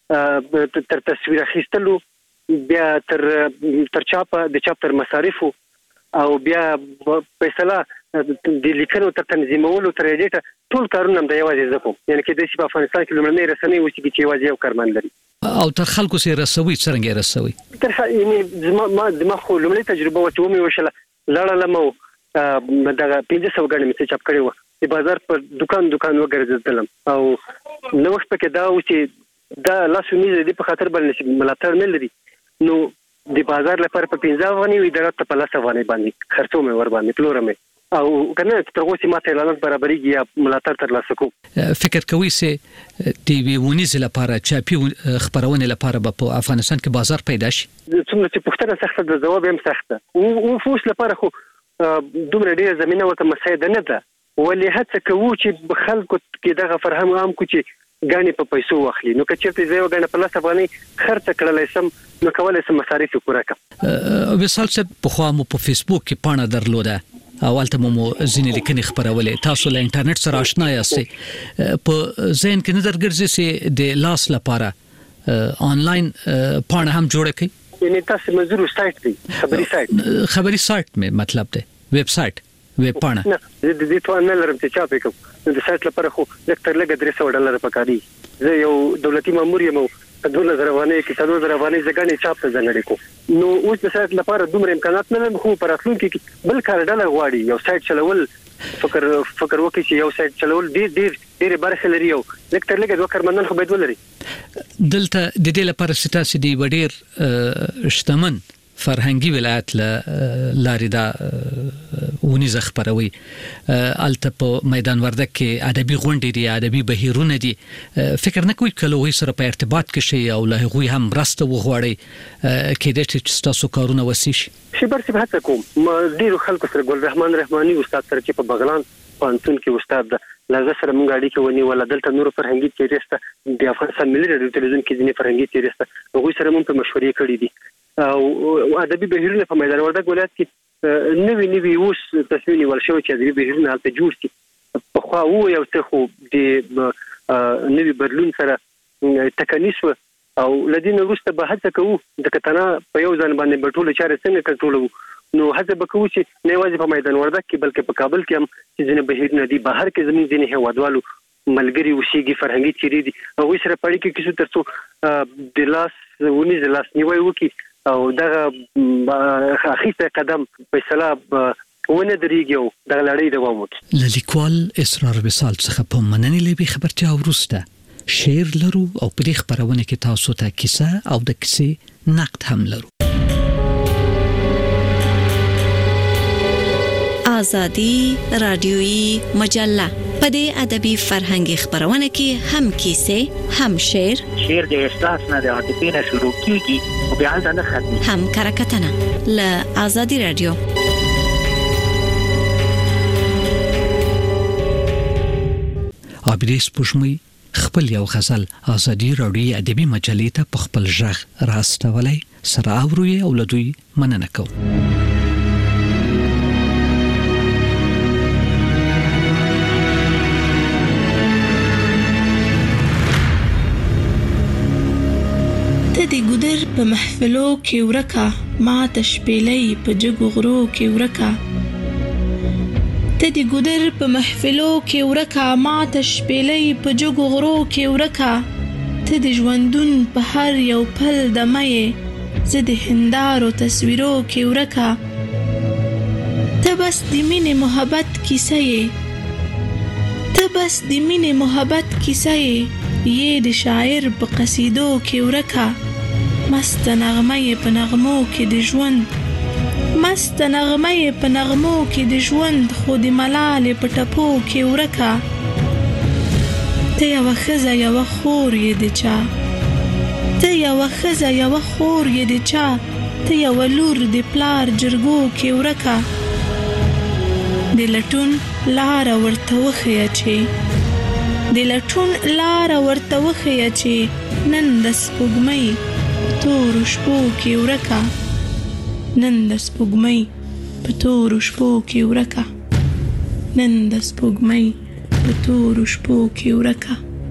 تر تصویر اخیستلو بیا تر تر چاپه د چاپ تر مصارفو او بیا په اصطلاح د لیکنو تر تنظیمولو تر دې ټول کارونه د یوازې زکو یعنی کې د په افغانستان کې لمړنۍ رسنۍ وسی چې یوازې یو کارمند لري او تر خلکو سره رسوي څنګه رسوي تر یعنی ما د مخ لمړنۍ تجربه وته مې وشله لاړه لمو دغه پنځه سوه غنډې مې چاپ کړې و د بازار پر دکان دکان وګرځیدلم او نو وخت پکې دا و چې دا لاسونیزه د په خاطر باندې ملاتړ نه لري نو د بازار لپاره په پنځه افغانۍ وي درته په لاس افغانۍ باندې خرڅو مې ور باندې پلورم او کنه تر اوسه ماته اعلانات برابرېږي یا ملاتړ تر لاسه کوم فکر کوي چې ټي وي ونیزه لپاره چاپی خبرونه لپاره په افغانستان کې بازار پیدا شي څومره چې پښتنه سخته د جواب هم سخته او فوس لپاره خو دومره ډیره زمينه ورته مساعده نه ده ولې هڅه کوو چې خلکو کې دغه فرهنګ عام کو چې غاڼې په پیسو واخلي. نو که چېرته زه یو غاڼه په لاس افغاني خرڅ کړلای سم نو کولای سم مصارف پوره کړم. وصال صاحب په خوا مو په فیسبوک کې پاڼه درلوده اولته مو ځینې لیکنې خبرولې، تاسو له انټرنیټ سره آشنا یاستئ، په ذهن کې نظر ګرځي چې د لاس لپاره آنلاین پاڼه هم جوړه کړئ؟ یعنی تاسو مزور سایت دی خبري سایت خبري سایت مې مطلب دی ویب سایت ویب پاڼه نه د دې ته نه لرم چې چا پکم د سایت لپاره خو لکتر لګ درې سوه ډالر پکاري. زه یو دولتي مامور یم دوله زروانه کې څلور زروانه ځګانې چاپ ته ځنګړې کو. نو اوس د سایت لپاره دومره امکانات نه لرم، خو پر راتلونکي کې بل کار ډاله غواړي یو سایت چلول فکر فکر وکړي چې یو سایت چلول ډیر ډیر ډیر برخه لري او لکتر لګ دوه کارمندان خو باید ولري. دلته د دې لپاره ستاسو دی وړیر شتمن فرهنګي ولایت ل لارې دا ونیزه خبروي الته په میدان وردګ کې ادبي غونډې دي، ادبي بهیرونه دي، فکر نه کوئ کله وې سره په ارتباط کې شي او له هغوی هم مرسته وغواړي کېدای شي چې تاسو کارونه وسی شي؟ شي برسي هڅه کوم. ما ډیرو خلکو سره ګل رحمان رحماني استاد سره چې په بغلان پانتون کې استاد ده لږه سره مونږ اړیکه ونی ولا دلته نور فرهنګي تیریسته د افغانستان ملي رادیو تلویزیون کې ځینې فرهنګي تیریسته هغوی سره مونږ په مشورې کړې دي او ادبي بهیرونه په میدان وردګ ولایت کې نوی نوی اوس تصمیم نیول شوی چې ادبي بهیرونه هلته جوړ شي. په خوا وو یو څه خو د نوی بدلون سره تکنیس او لدین وروسته به هڅه کوو د کتنه په یو ځان باندې بټول چارې څنګه کنټرولو. نو هڅه وکړو چې نه یوازې په میدان وردګ کې بلکې په کابل کې هم چې ځینې بهیرونه دي بهر کې زموږ ځینې هیوادوالو ملګري اوسېږي فرهنګي چیرې دي هغوی سره په اړیکه کې شو تر څو د لاس ونیز لاس نیوی وکړي او دغه اخیسته قدم فیصله ونه درېږي او دغه لړۍ دوام وکړي. له لیکوال اسرار وصال څخه په مننې لوي خبرتیا وروسته شعر لرو او په دې خبرونه کې تاسو ته کیسه او د کیسې نقد هم لرو. آزادی رادیویی مجله په دې ادبي فرهنګي خبرونه کې هم کیسه هم شعر شعر د احساس نه د عاطفې نه شروع کیږي او بیا ځنه ختمي هم کرکټنه له آزادی رادیو. عبدالس پوشمی خپل یو غزل آزادی رادیویی ادبي مجلې ته په خپل ژغ راستولای سره اوروي او لدوی مننه کوم. د ګودر په محفلو کې ورکا ما تشپېلې په جګو غرو کې ورکا ته د ګودر په محفلو کې ورکا ما تشپېلې په جګو غرو کې ورکا ته د ژوندون په هر یو پل د مې زه د هندارو تصویرو کې ورکا ته بس د مینې محبت کیسه یې ته بس د مینې محبت کیسه یې یې د شاعر په قصیدو کې ورکا مست نغمه په نغمو کې د ژوند مست نغمه په نغمو کې د ژوند خو د ملال په ټپو کې ورکا ته یو خزه یو خور یې د چا ته یو خزه یو خور یې د چا ته یو لور د پلار جرګو کې ورکا د لټون لار ورته وخیا چې د لټون لار ورته وخیا چې نن د سپوږمۍ تور شپو کې ورکا نن د سپوږمۍ په تور شپو کې ورکا نن د سپوږمۍ په تور شپو کې ورکا.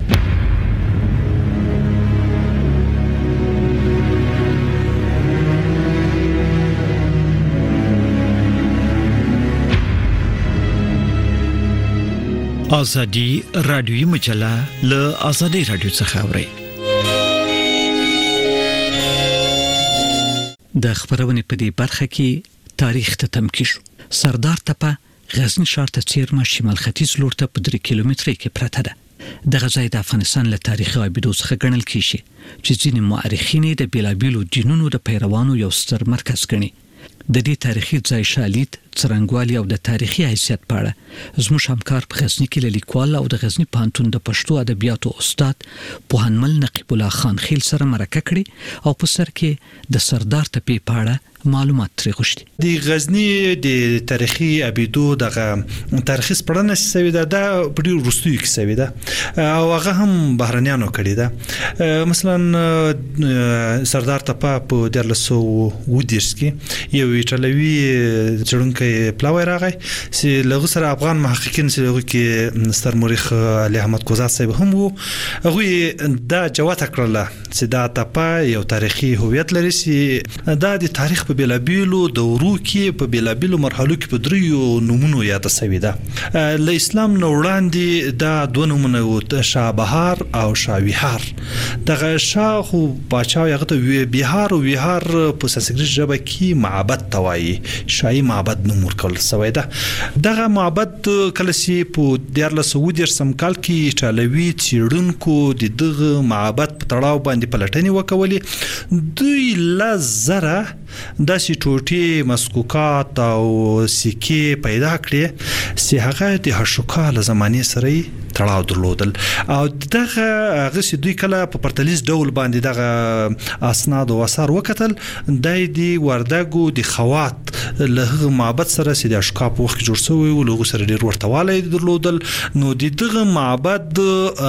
آزادی رادیویی مجله له آزادی رادیو څخه اوري. د خبرونې په دې برخه کې تاریخ ته تمکی شو. سردار تپه غزنی ښار ته څیرمه شمال ختیځ لور ته په درې کیلومتره کې پرته ده. دغه ځای د افغانستان له تاریخي ابدو څخه ګڼل کیږي چې ځینې مورخین د بیلابیلو دینونو د پیروانو یو ستر مرکز ګڼي. د دې تاریخي ځای شالید څرنګوالي او د تاریخي حیثیت په اړه زموږ همکار په غزنی کې لیکوال او د غزنی پانتون د پښتو ادبیاتو استاد پوهنمل نقیب الله خان خیل سره مرکه کړې او په سر کې د سردار تپې په اړه معلومات ترې غوښتي. د غزنی د تاریخي ابیدو دغه تاریخي سپړنه سوي ده د په روستوي کې سوي ده او هغه هم بهرنیانو کړی ده. مثلا سردار تپا په درلسو ودیرس کې یو ایټالوي چړونکې پلاوی راغی چې لغه سره افغان محققین چې لغه کې ستر مورخ علي احمد کوزات صاحب هم وو. هغه دا جوات کړله چې دا تپا یو تاریخي هویت لري چې دا د تاریخ په بلابیلو دورو کې په بلابیلو مرحلو کې په دریو نمونو یاد شوی ده. ل اسلام نو وړاندې دا دوه نمونه وو، شاه بهار او شاه ویهار. دغه شاه خو باچا یغه ته بهار او ویهار په سنسکریت ژبه کې معبد توایي، شاهي معبد نوم ورکول شوی ده. دغه معبد کله چې په دیارلس سعودي سم کال کې ایټالوي چیرونکو د دغه معبد په تړاو باندې پلټنې وکولې. دوی لزره د سټوټي مسکوکات او سکه پیدا کړې چې هغه د هشوکاله زمانه سره تړاو درلودل او دغه هغه چې دوی کله په پرتلیز ډول باندې دغه اسناد او اثار وکتل د دې وردګو د خوات له معبد سره چې د اشکاپ وخت جوړ شوی او له سره ډیر ورتواله درلودل. نو دغه معبد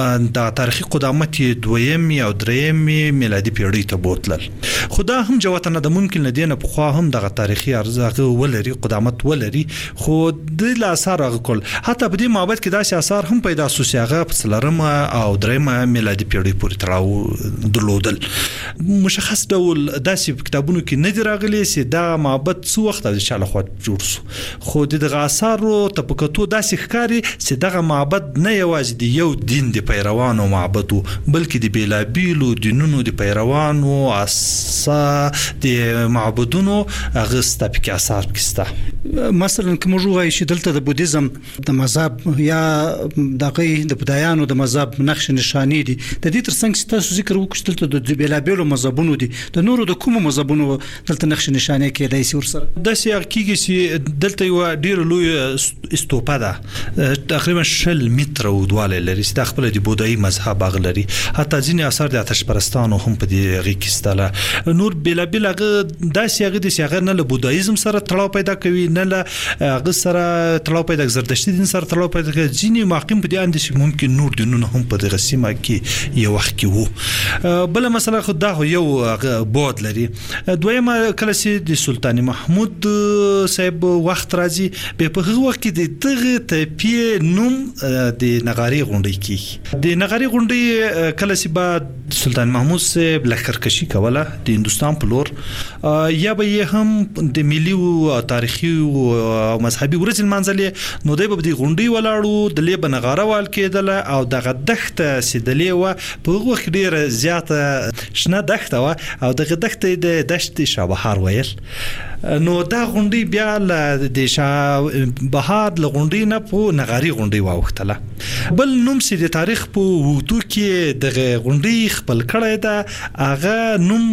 د تاریخي قدامت دویم یا دریم میلادي پیړۍ ته بوتلل. خدا هم جواتنه د ممکن لدینه په خوا هم دغه تاریخي ارزښت ولري، قدامت ولري، خو د اثار غکول حتی په دې معبد کې داسې اثار هم پیدا شو چې هغه په څلورم او دریم میلادي پیړۍ پورې تړاو درلودل. مشخص ډول داسې کتابونو کې نه دی راغلي چې دا معبد څو وخت د چا لخوا جوړ شو، خو دغه اثارو تپکتو داسې ښکاري چې دغه معبد نه یوازې د یو دین د پیروانو معبد وو بلکې د بیلابیلو دینونو د پیروانو اسا د معبدونو هغه ستپک اثار کېسته. مثلا کوم جوړای چې دلته د بودیزم د مذهب یا دغه د بدایانو د مذهب نقش نشانی دي، د دې ترڅنګ چې تاسو ذکر وکړل دلته د بیلابیلو مذهبونو دي، د نورو د کومو مذهبونو دلته نقش نشانی کېدای شي ورسره د سیاق کېږي چې دلته یو ډیر لوی استوپا ده تقریبا شل متر ودواله لري چې د خپل د بودایي مذهب اغلري. حتی ځینې اثار د آتش پرستانو هم په دې غي کې ستاله. نور بیلابیل هغه داسې هغه د سیاق نه له بودایزم سره تړاو پیدا کوي نه له هغه سره تړاو پیدا زردشتي دین سره تړاو پیدا کوي. ځینې محققین په دې اند چې ممکن نور دینونه هم په دغه سیمه کې یو وخت کې وو. بل مثلا خو دا یو بود لري. دویمه کله چې د سلطان محمود صاحب وخت راځي به په هغه وخت کې د دغه تپی نوم د نغاري غونډې کې د نغاري غونډې کله چې بعد سلطان محمود صاحب لخرکشي کوله د هندستان په لور یا به هم د ملي او تاریخي او مذهبي ورځ منځلې نو د به د غونډې ولاړو د لیب نغاره وال کېدل او دغه دښته سیدلې و په هغه وخت ډیره زیاته شنه دښته و او دغه دښته د دشت شابهار ویل. نو دا غونډې بیا د شاه بهار ل غونډې نه په نغاري غونډې واوختله. بل نوم چې د تاریخ په وختو کې دغه غونډې خپل کړی ده هغه نوم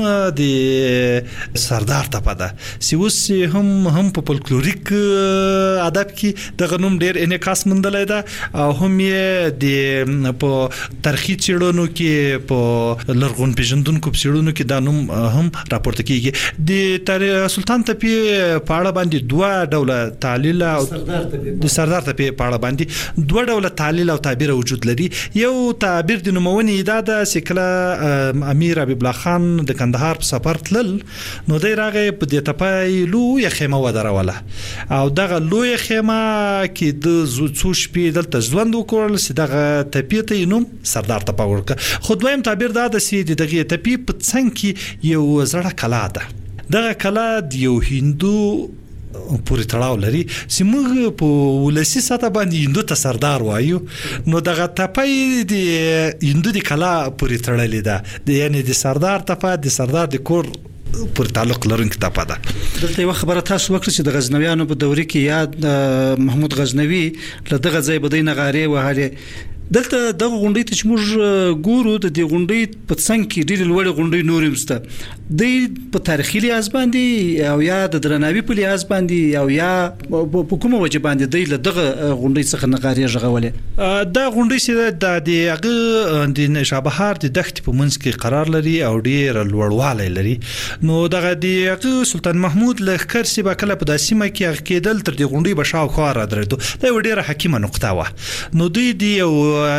د سردار تپا ده چې اوس هم هم په فولکلوریک ادب کې دغه نوم ډیر انعکاس موندلی ده او هم یې د په تاریخي څېړنو کې په لرغون پیژندونکو څېړنو کې دا نوم هم راپورته کیږي. د تاریخ سلطان تپی په اړه باندې دوه ډوله تعلیل او د سردار تپی په اړه باندې دوه ډوله تعلیل او تعبیر وجود لري. یو تعبیر د نومونې دا ده چې کله امیر حبیب الله خان د کندهار په سفر تلل نو دی راغی په دې تپای لویه خیمه ودروله او دغه لویه خیمه کې د څو شپې دلته ژوند وکړل چې دغه تپی ته نوم سردار تپا ورکړ. خو دویم تعبیر دا ده چې دغه تپی په څنګ کې یو زړه کلا ده. دغه کلا د یو هندو پورې تړاو لري چې موږ په ولسی ساته باندې هندو ته سردار وایو نو دغه تپای د هندو د کلا پورې تړلې ده د یعنی د سردار تپا د سردار د کور پر تعلق لرونکي تپا ده. دلته یو خبره تاسو وکړه چې د غزنویانو په دورې کې یاد محمود غزنوي له دغه ځای بدی نغارې وهلې دلته دغه غونډې ته چې موږ ګورو د دې غونډې په څنګ کې ډېرې لوړې غونډې نورې مسته د په تاریخي لحاظ باندې او یا د درناوي په لحاظ باندې او یا په کومه وجه باندې د دغه غونډې څخه نغاري ژغولې دا غونډې چې د هغه د نشابهار د دښتې په منځ کې قرار لري او ډېر لوړوالی لري نو دغه د هغه سلطان محمود لښکر چې به کله په داسې سیمه کې هغه کېدل تر دې غونډې به شاوخوا را درېدو دا یوه ډېره حکیمه نقطه وه نو دوی د یو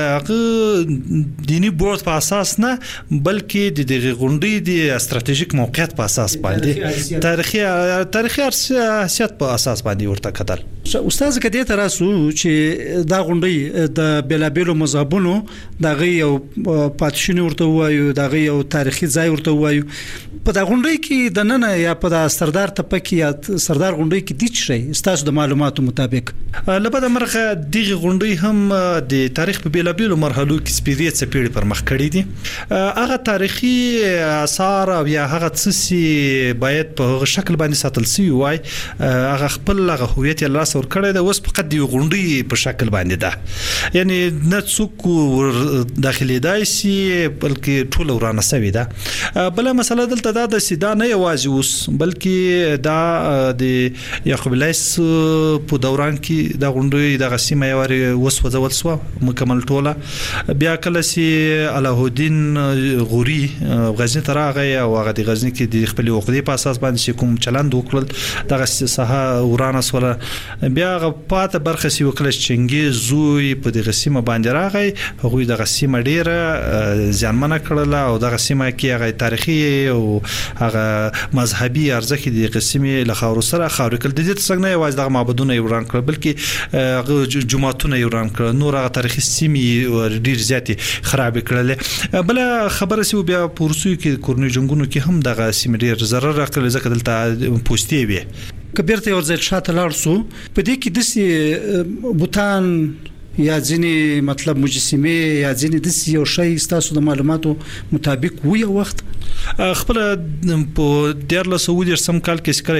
هغه دیني بورډ په اساس نه بلکې د دغه غونډې د استراتیژیک موقعیت په اساس باندې تاریخي تاریخي حیثیت په اساس باندې ورته کتل استاد کدی ته راسو چې دا غونډې د بلابلو مذهبونو دغه یو پاتشونی ورته وایو دغه یو تاریخي ځای ورته وایو په دا غونډې کې د نن یا په د سردار تپکی یا سردار غونډې کې دي چې تاسو د معلوماتو مطابق لپاره مرغه دغه غونډې هم د تاریخ په بیلابیلو مرحلو کې سپیریت سپیړي پر مخ کړی دي هغه تاریخي آثار او یا هغه څه باید په شکل باندې ساتل شي وای هغه خپل هغه هویت الله سور کړی دا اوس فقط دی غونډې په شکل باندې ده یعنی نه څوک داخلي دای شي بلکې ټول ورانه سوي ده بل مسله دلته دا د سیدا نه یوازې اوس بلکې دا د یعقوب لیث په دوران کې دا غونډې د غسیمه یوري وسوځول سو مکمل ټوله بیا کله سي علاء الدین غوري غزنی ته راغی او هغه د غزنی کې د خپل وقدې په اساس باندې کوم چلند وکړل دغه ساحه ورانه سوله بیا هغه پاته برخه سی وکړل چنګي زوی په د غسیمه باندې راغی هغه د غسیمه ډیره ځانمنه کړل او د غسیمه کې هغه تاریخي او هغه مذهبي ارزښت د غسیمه له خاور سره خاور کړل د دې څنګه یوازې د معبدونه وران کړل بلکې هغه جمعهتونه وران کړل نور هغه تاریخي سیمې ډیر زیاتې خراب کړل بل خبره سی بیا پورسوي کې کورنۍ جنگونو کې هم دغه سیمې ډیر ضرر راکړل ځکه دلته پوسټي وي کبیرته یو ځل شاته لاړ سو په دې کې د بوتان یا ځینی مطلب مجسمه یا ځینی د یو شی تاسو د معلوماتو مطابق وي وخت خپل په ډیرله سعودي سم کال کې سکر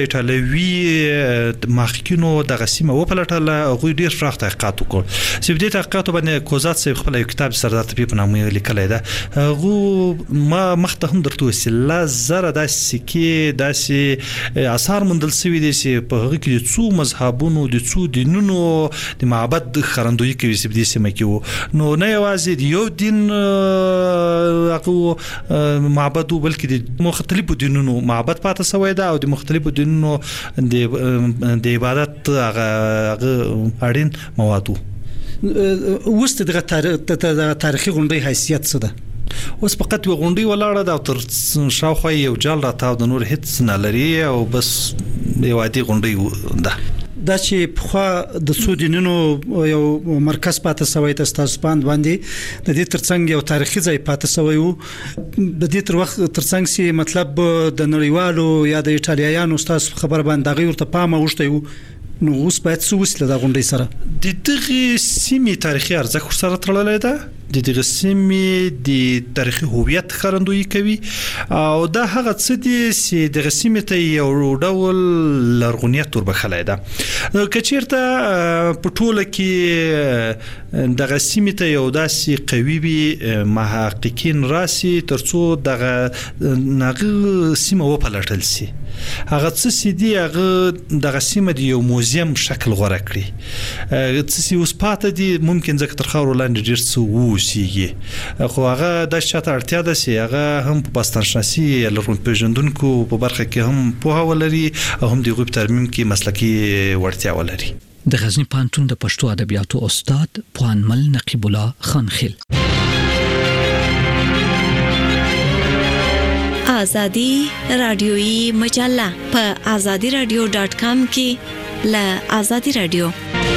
ایټالوي ماخکینو د غسیمه و پلټل غوی ډیر فراخ تحقیقات وکړ چې دې تحقیقات باندې کوزات صاحب خپل کتاب سردار طبيب په نامه لیکلی ده غو ما مخته هم درته وسله زره د سکه داسې آثار مندل سوي دي چې په هغه کې څو مذهبونو د څو دینونو د معبد خرندوی کې وسب دي سم کې نو نه یوازې یو دین هغه معبد بلکې د مختلفو دینونو معبد پاتې شوی دا او د مختلفو دینونو د د عبادت هغه اړین موادو وست دغه تاریخي غونډې حیثیت څه ده اوس فقط یو غونډې ولاړه ده تر شاوخوا یو جال راته د نور هیڅ نه لري او بس یو عادي غونډې ده دا چې په خوا د سودینونو یو مرکز پاتې شوی د تاسو باندې د دې ترڅنګ یو تاریخي ځای پاتې شوی وو د دې تر وخت ترڅنګ سي مطلب د نړیوالو یا د ایټالیایانو تاسو خبر باندې دغه ورته پام اوشته وو نو اوس باید څه وسله د غونډې سره د دغه سیمې تاریخي ارزښت سره تړلې ده د دغه سیمې د تاریخي هویت خرندوی کوي او دا هغه څه دي چې د سیمې ته یو ډول لرغونیت وربخلای ده کچیرته په ټوله کې د سیمې ته یو داسې قوي وي محققین راسي ترڅو دغه نغه سیمه و پلټل سي هغه څه چې دی هغه د سیمه د یو موزیم شکل غوړه کړی څه چې اوس پاتې دي ممکن ځکه تر خاور لاندې ډیر څه ووسیږي خو هغه د شاته اړتیا ده چې هغه هم په باستانشناسي لرون پیژندونکو په برخه کې هم پوهه ولري او هم د غوب ترمیم کې مسلکي وړتیا ولري د غزنی پانتون د پښتو ادبیاتو استاد پوانمل نقیب الله خانخیل آزادی رادیویی مجله په آزادی رادیو ډاټ کام کې ل آزادی رادیو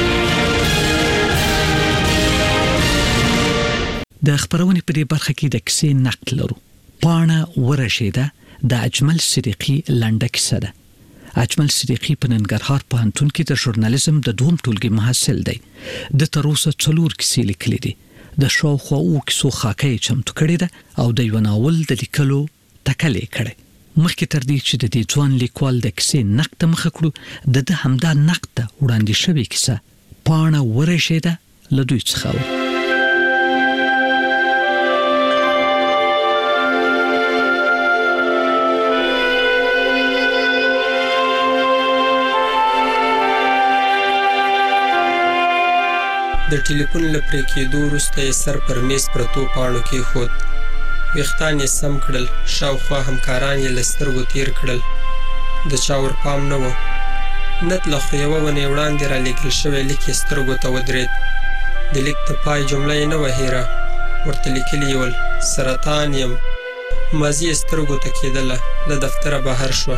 د خبرونې په دې برخه کې د کیسې نقل لرو پاڼه ورشيده د اجمل صدیقی لنډه کیسه ده اجمل صدیقی په ننګرهار پوهنتون کې د ژورنالیزم د دوم ټولګي محصل دی د تروسه څلور کیسې لیکلې دي د شاوخوا او کیسو خاکې چمتو کړي ده او د یو ناول د لیکلو تکلې کړي مخکې تر دې چې د دې ځوان لیکوال د کیسې نقد مخ کړو د د همدا نقد وړاندې شوی کیسه پاڼه ورشيده له دوی څخه د ټلیفون له پرې کېدو وروسته یې سر پر میز پرتو پاڼو کېښود. ویښتان یې سم کړل، شاوخوا همکاران یې له سترګو تېر کړل. د چا ورپام نه و. نت له خو یوه ونې وړاندې رالېږل شوی لیک یې سترګو ته ودرېد. د لیک د پای جمله یې نه وه هېره. ورته لیکلي یې ول: سرطان یم. ماضي یې سترګو ته کېدله. له دفتره بهر شوه.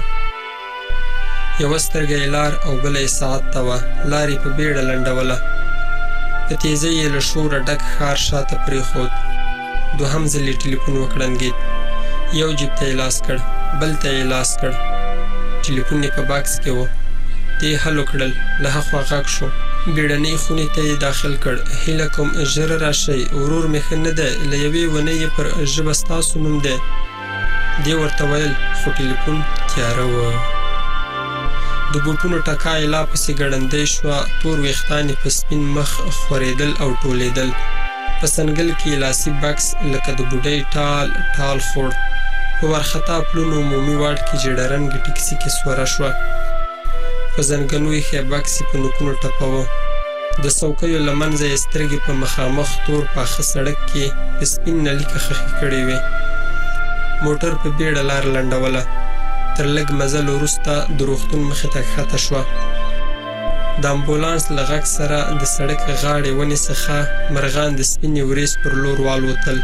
یوه سترګه یې لار او بله یې ساعت ته وه. لار یې په بیړه لنډوله. په تیزۍ یې له شوره ډک ښار شاته پرېښود. دوهم ځل یې ټلیفون وکړنګېد. یو جیب ته یې لاس کړ، بل ته یې لاس کړ. ټلیفون یې په باکس کې و. دې حل وکړل. له هاخوا غږ شو. بیړنۍ خونې ته یې داخل کړ. هیله کوم ژر راشئ، ورور مې ښه نه دی، له یوې ونې یې پر ژبه ستاسو نوم دی. دې ورته ویل، خو ټلیفون تیاره و. د بوټونو ټکا یې لا پسې ګړندۍ شوه. تور ویښتان یې په سپین مخ خورېدل او ټولېدل. په سنګل کې یې لاسي بکس لکه د بوډۍ ټال ټال خوړ. په وارخطا پلونو عمومي واټ کې جډرنګې ټکسي کې سوره شوه. په زنګنو یې ښی بکس یې په نوکونو ټپوه. د څوکیو له منځه یې سترګې په مخامخ تور پاخه سړک کې په سپین نلیکه خښې کړې وې. موټر په بیړه لار لنډوله. تر لږ مزل وروسته د روغتون مخې ته ښکته شوه. د امبولانس له غږ سره د سړک غاړې ونې څخه مرغان د سپینې وریځ پر لور والوتل.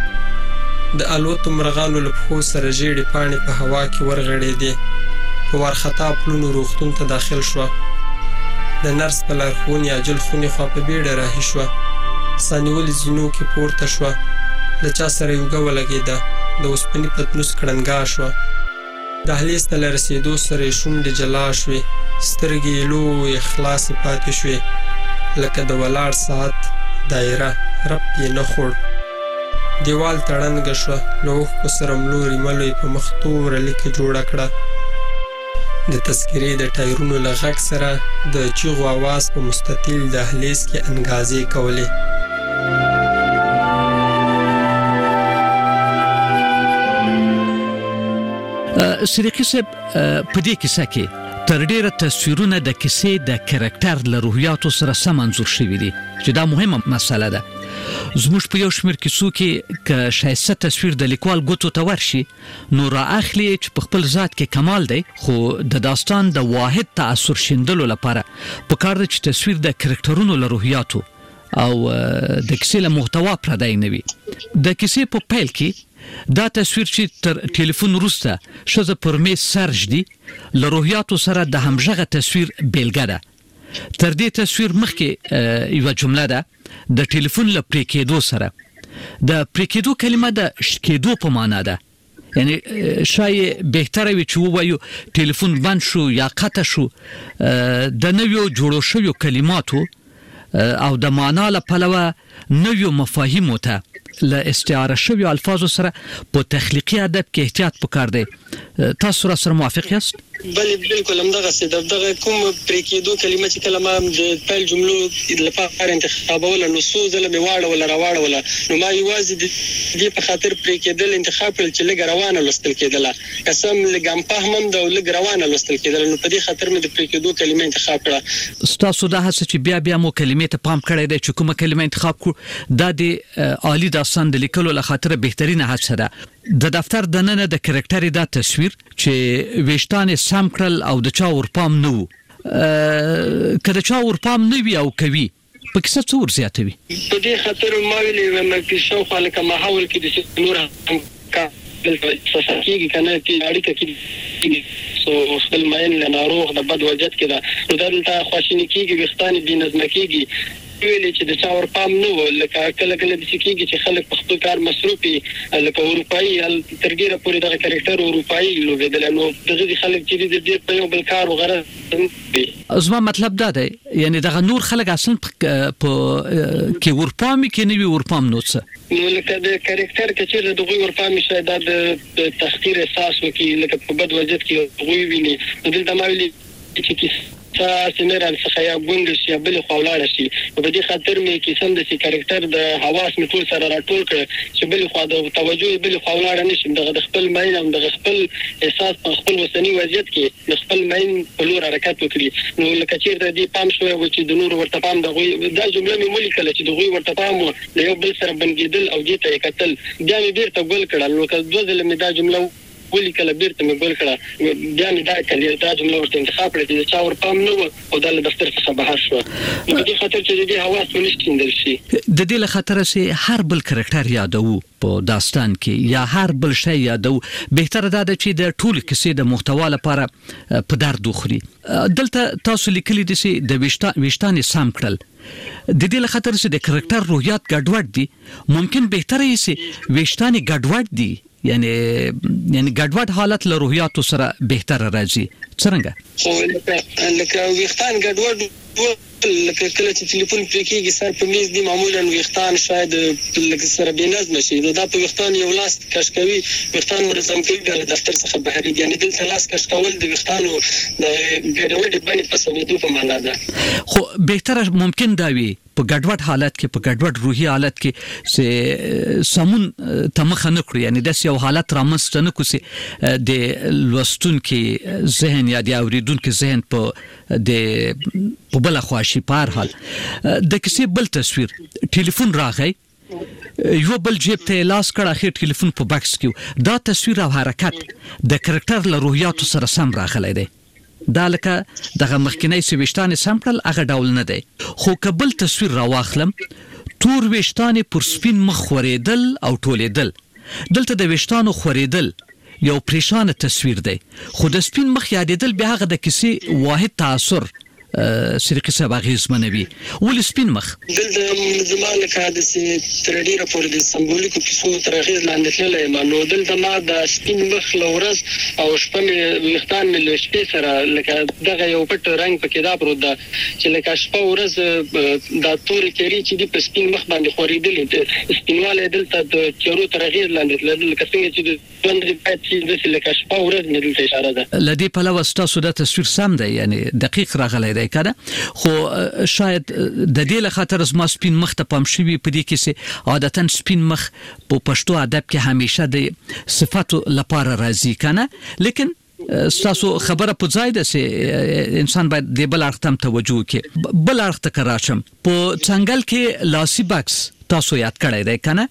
د الوتو مرغانو له پښو سره ژیړې پاڼې په هوا کې ورغړېدې. په وارخطا پلونو روغتون ته داخل شوه. د نرس په لارښوونې عاجل خونې خوا په بیړه راهي شوه. ساه نیولې زینو کې پورته شوه. له چا سره یې اوږه ولګېده. د اوسپنې پتنوس کړنګا شوه. دهلیز ته له رسېدو سره یې شونډې جلا شوې. سترګې یې لویې خلاصې پاتې شوې. لکه د ولاړ ساعت دایره. ربط یې نه خوړ. دیوال ته ړنګه شوه. له اوښکو سره ملوري ملو یې په مخ توره لیکه جوړه کړه. د تذکرې د ټایرونو له غږ سره د چیغو آواز په مستطیل دهلیز کې انګازې کولې. صدیقي صاحب، په دې کیسه کې تر ډیره تصویرونه د کیسې د کرکټر له روحیاتو سره سم انځور شوي دي، چې دا مهمه مسله ده. زموږ په یو شمېر کیسو کې که ښایسته تصویر د لیکوال ګوتو ته ورشي، نو را اخلي چې په خپل ذات کې کمال دی، خو د داستان د واحد تاثر شیندلو لپاره پکار ده چې تصویر د کرکټرونو له روحیاتو او د کیسې له محتوا پردی نه وي. د کیسې په پیل کې دا تصویر چې تر ټلیفون وروسته ښځه پر میز سر ږدي، له روحیاتو سره د همغږه تصویر بیلګه ده. تر دې تصویر مخکې یوه جمله ده د ټلیفون له پرې کېدو سره. د پرې کېدو کلمه د شکېدو په معنا ده. یعنی شاید بهتره وي چې ووایو ټلیفون بند شو یا قطع شو. د نویو جوړو شویو کلماتو او د معنا له پلوه نویو مفاهیمو ته له استعاره شویو الفاظو سره په تخلیقي ادب کې احتیاط پکار دی. تاسو را سره موافق یاست؟ بله بالکل همدغسې ده. دغه کوم پرې کېدو کلمه چې کله ما د پیل جملو لپاره انتخابوله، نو څو ځله مې واړوله راواړوله، نو ما یوازې د دې په خاطر پرې کېدل انتخاب کړل چې لږ روانه لوستل کېدله. قسم لږ همفهم هم ده او لږ روانه لوستل کېدله، نو په دې خاطر مې د پرې کېدو کلمه انتخاب کړه. ستاسو دا هڅه چې بیا بیا مو کلمې ته پام کړی دی چې کومه کلمه انتخاب کړو، دا د عالی داستان د لیکلو له خاطره بهترینه هڅه ده. د دفتر دننه د کرکټر دا تصویر چې ویشتان سم کړل او د چا ورپام نه وو، که د چا ورپام نه وي او کوي په کیسه څه ور زیاتوي؟ په دې خاطر ما ویلې چې شاوخوا لکه ماحول کې د نور هم دلته کېږي که نه اړیکه کېږي سو خپل مین له ناروغ د بد وضعیت کې ده، نو دلته خواشیني کېږي، ویښتان یې بې نظمه کېږي. ویلې چې د چا ورپام نه و، لکه کله کله داسې کېږي چې خلک په خپل کار مصروف وي، لکه اروپایي تر ډېره پورې دغه کرکټر اروپایي لوبېدلی، نو دغه دي خلک چې دي ډېر په یو بل کار وغیره وي. زما مطلب دا دی یعنی دغه نور خلک اصلا په کې ورپامي کې نه وي ورپام نو څه؟ نو لکه د کرکټر که چېرته د هغوی ورپامي شاید دا د تحقیر احساس وکړي، لکه په بد وضعیت کې هغوی ویني، نو دلته ما ویلي چې کیسه سمران څخه یا ګوند شي بل خوالاړ شي په دې خاطر مې کیسم د سی کریکټر د حواس مې ټول سره راټول کړ چې بل خوا د توجه بل خوالاړ نشم د خپل مین او د خپل احساس په خپل وسنی وضعیت کې د خپل مین په لور حرکت وکړي نو لکه چې د دې پام شوی و چې د نور ورته پام د غوي دا جمله مې ولیکل چې د غوي ورته پام د یو بل سره بنګیدل او دې ته کتل بیا مې بیرته ګل کړل نو که دوه ځله مې دا جمله ولیکل بیرته مې ګل کړه بیا مې دا کړل دا جمله ورته انتخاب کړې چې چا ور پام نه او د دفتر څخه بهر شو نو دې خاطر چې دې حواس ونشتیندل شي د دې له خاطر چې هر بل کرکټر یادو په داستان کې یا هر بل شی یادو بهتره ده چې د ټول کیسې د محتوا لپاره په درد وخوري دلته تاسو لیکلي دي چې د وشتان وشتان سم کړل د دې له خاطر چې د کرکټر روحیات ګډوډ دي ممکن بهتره یې چې وشتان ګډوډ دي یعنی یعنی ګډوډ حالت له روحیاتو سره بهتره راځي څنګه خو لکه لکه وختان ګډوډ لکه کله چې ټلیفون پرې کېږي سر په میز دی معمولا وختان شاید لکه سره بنظم شي دا په وختان یو لاس کش کوي وختان منظم کوي د دفتر څخه بهر یعنی دلته لاس کش کول د وختانو د ګډوډ باندې په سمېدو په معنا ده خو بهتره ممکن دا وي په ګډوډ حالت کې په ګډوډ روحي حالت کې چې سمون تمخ نه کړی یعنی د یو حالت رامنځته نه کوسي د لوستون کې ذهن یا د اوریدون کې ذهن په د په بل خواشي په هر حال د کیسې بل تصویر ټلیفون راغی یو بل جیب ته لاس کړه اخر ټلیفون په بکس کې دا تصویر او حرکت د کرکټر له روحیاتو سره سم راغلی دی دا لکه دغه مخکنی سويشتان سمپل هغه ډول نه دی خو قبل تصویر راواخلم تور وشتان پر سپین مخ خوریدل او ټولیدل دلته د وشتانو خوریدل یو پریشان تصویر دی خو د سپین مخ یادېدل به هغه د کیسې واحد تاثر سرقه سباغیز منوي ول سپین مخ دلته زمانه کاده سي ترډي راپور د سمبولیکو کیسو ترغیز لاندې تللی مانو دلته ما د سپین مخ لورس او شپه وختان مل شپې سره لکه دغه یو پټ رنگ پکې دا پروت ده چې لکه شپه ورځ د توري کری چې د سپین مخ باندې خوريدل سپینواله دلته د چورو ترغیز لاندې تللی لکه څنګه چې د باندې پاتې د لکه شپه ورځ نه دلته اشاره ده لدی په لوستا سودا تصویر سم دی یعنی دقیق راغلی دی کنه خو شاید د دې له خاطر زما سپین مخ ته پام شوی په دې کې سي عادتاً سپین مخ په پښتو ادب کې همیشه د صفاتو لپاره راځي کنه لیکن تاسو خبره په ځای ده چې انسان باید د بل اړخ ته توجه وکړي بل اړخ ته کراشم په څنګل کې لاسي بکس تاسو یاد کړی دی کنه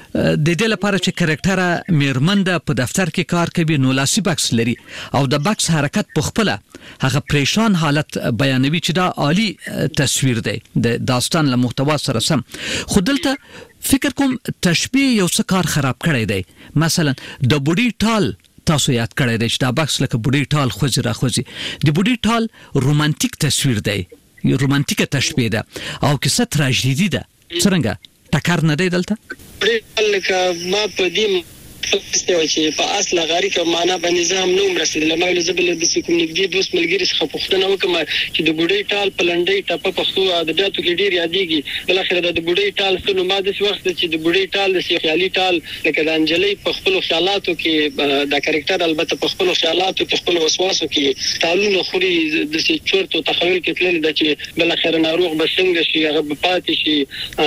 د دې لپاره چې کرکټر میرمنده په دفتر کې کار کوي نو لاسي بکس لري او د بکس حرکت په خپل هغه پریشان حالت بیانوي چې دا عالی تصویر دی د داستان له محتوا سره سم خو دلته فکر کوم تشبیه یو څه کار خراب کړی دی مثلا د بوډي ټال تاسو یاد کړی دی چې دا بکس لکه بوډي ټال خوځي را خوځي د بوډي ټال رومانټیک تصویر دی یو رومانټیکه تشبیه ده او کیسه تراژیدي ده څنګه ټکر نه دی دلته پرې لکه ما په دې استوي چې په اصل غاری کوم معنا په نظام نوم رسیدل ما له زبل د کوم نګدي دوست ملګری څخه پوښتنه وکم چې د بوډۍ ټال پلنډۍ ټاپه پښتو ادبیاتو کې ډیر یادېږي بل اخر د بوډۍ ټال څخه ما د وخت چې د بوډۍ ټال د خیالي ټال لکه د انجلۍ په خپل خیالاتو کې د کریکټر البته په خپل خیالاتو په خپل وسواسو کې ټالونه خوري د چورتو تخیل کې تلل د چې بل اخر ناروغ بسنګ شي هغه پاتې شي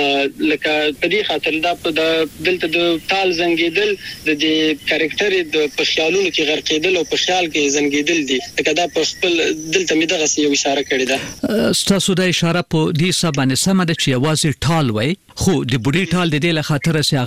لکه په دې خاطر دا د دلته د ټال زنګیدل د دې کریکټر د په خیالونو کې غرقېدل او په خیال کې زنګېدل دي لکه دا په خپل دلته مې دغه یو اشاره کړې ده تاسو د اشاره په دې سبانه سم ده چې یوازې ټال وای خو د بوډۍ ټال د دې له خاطر چې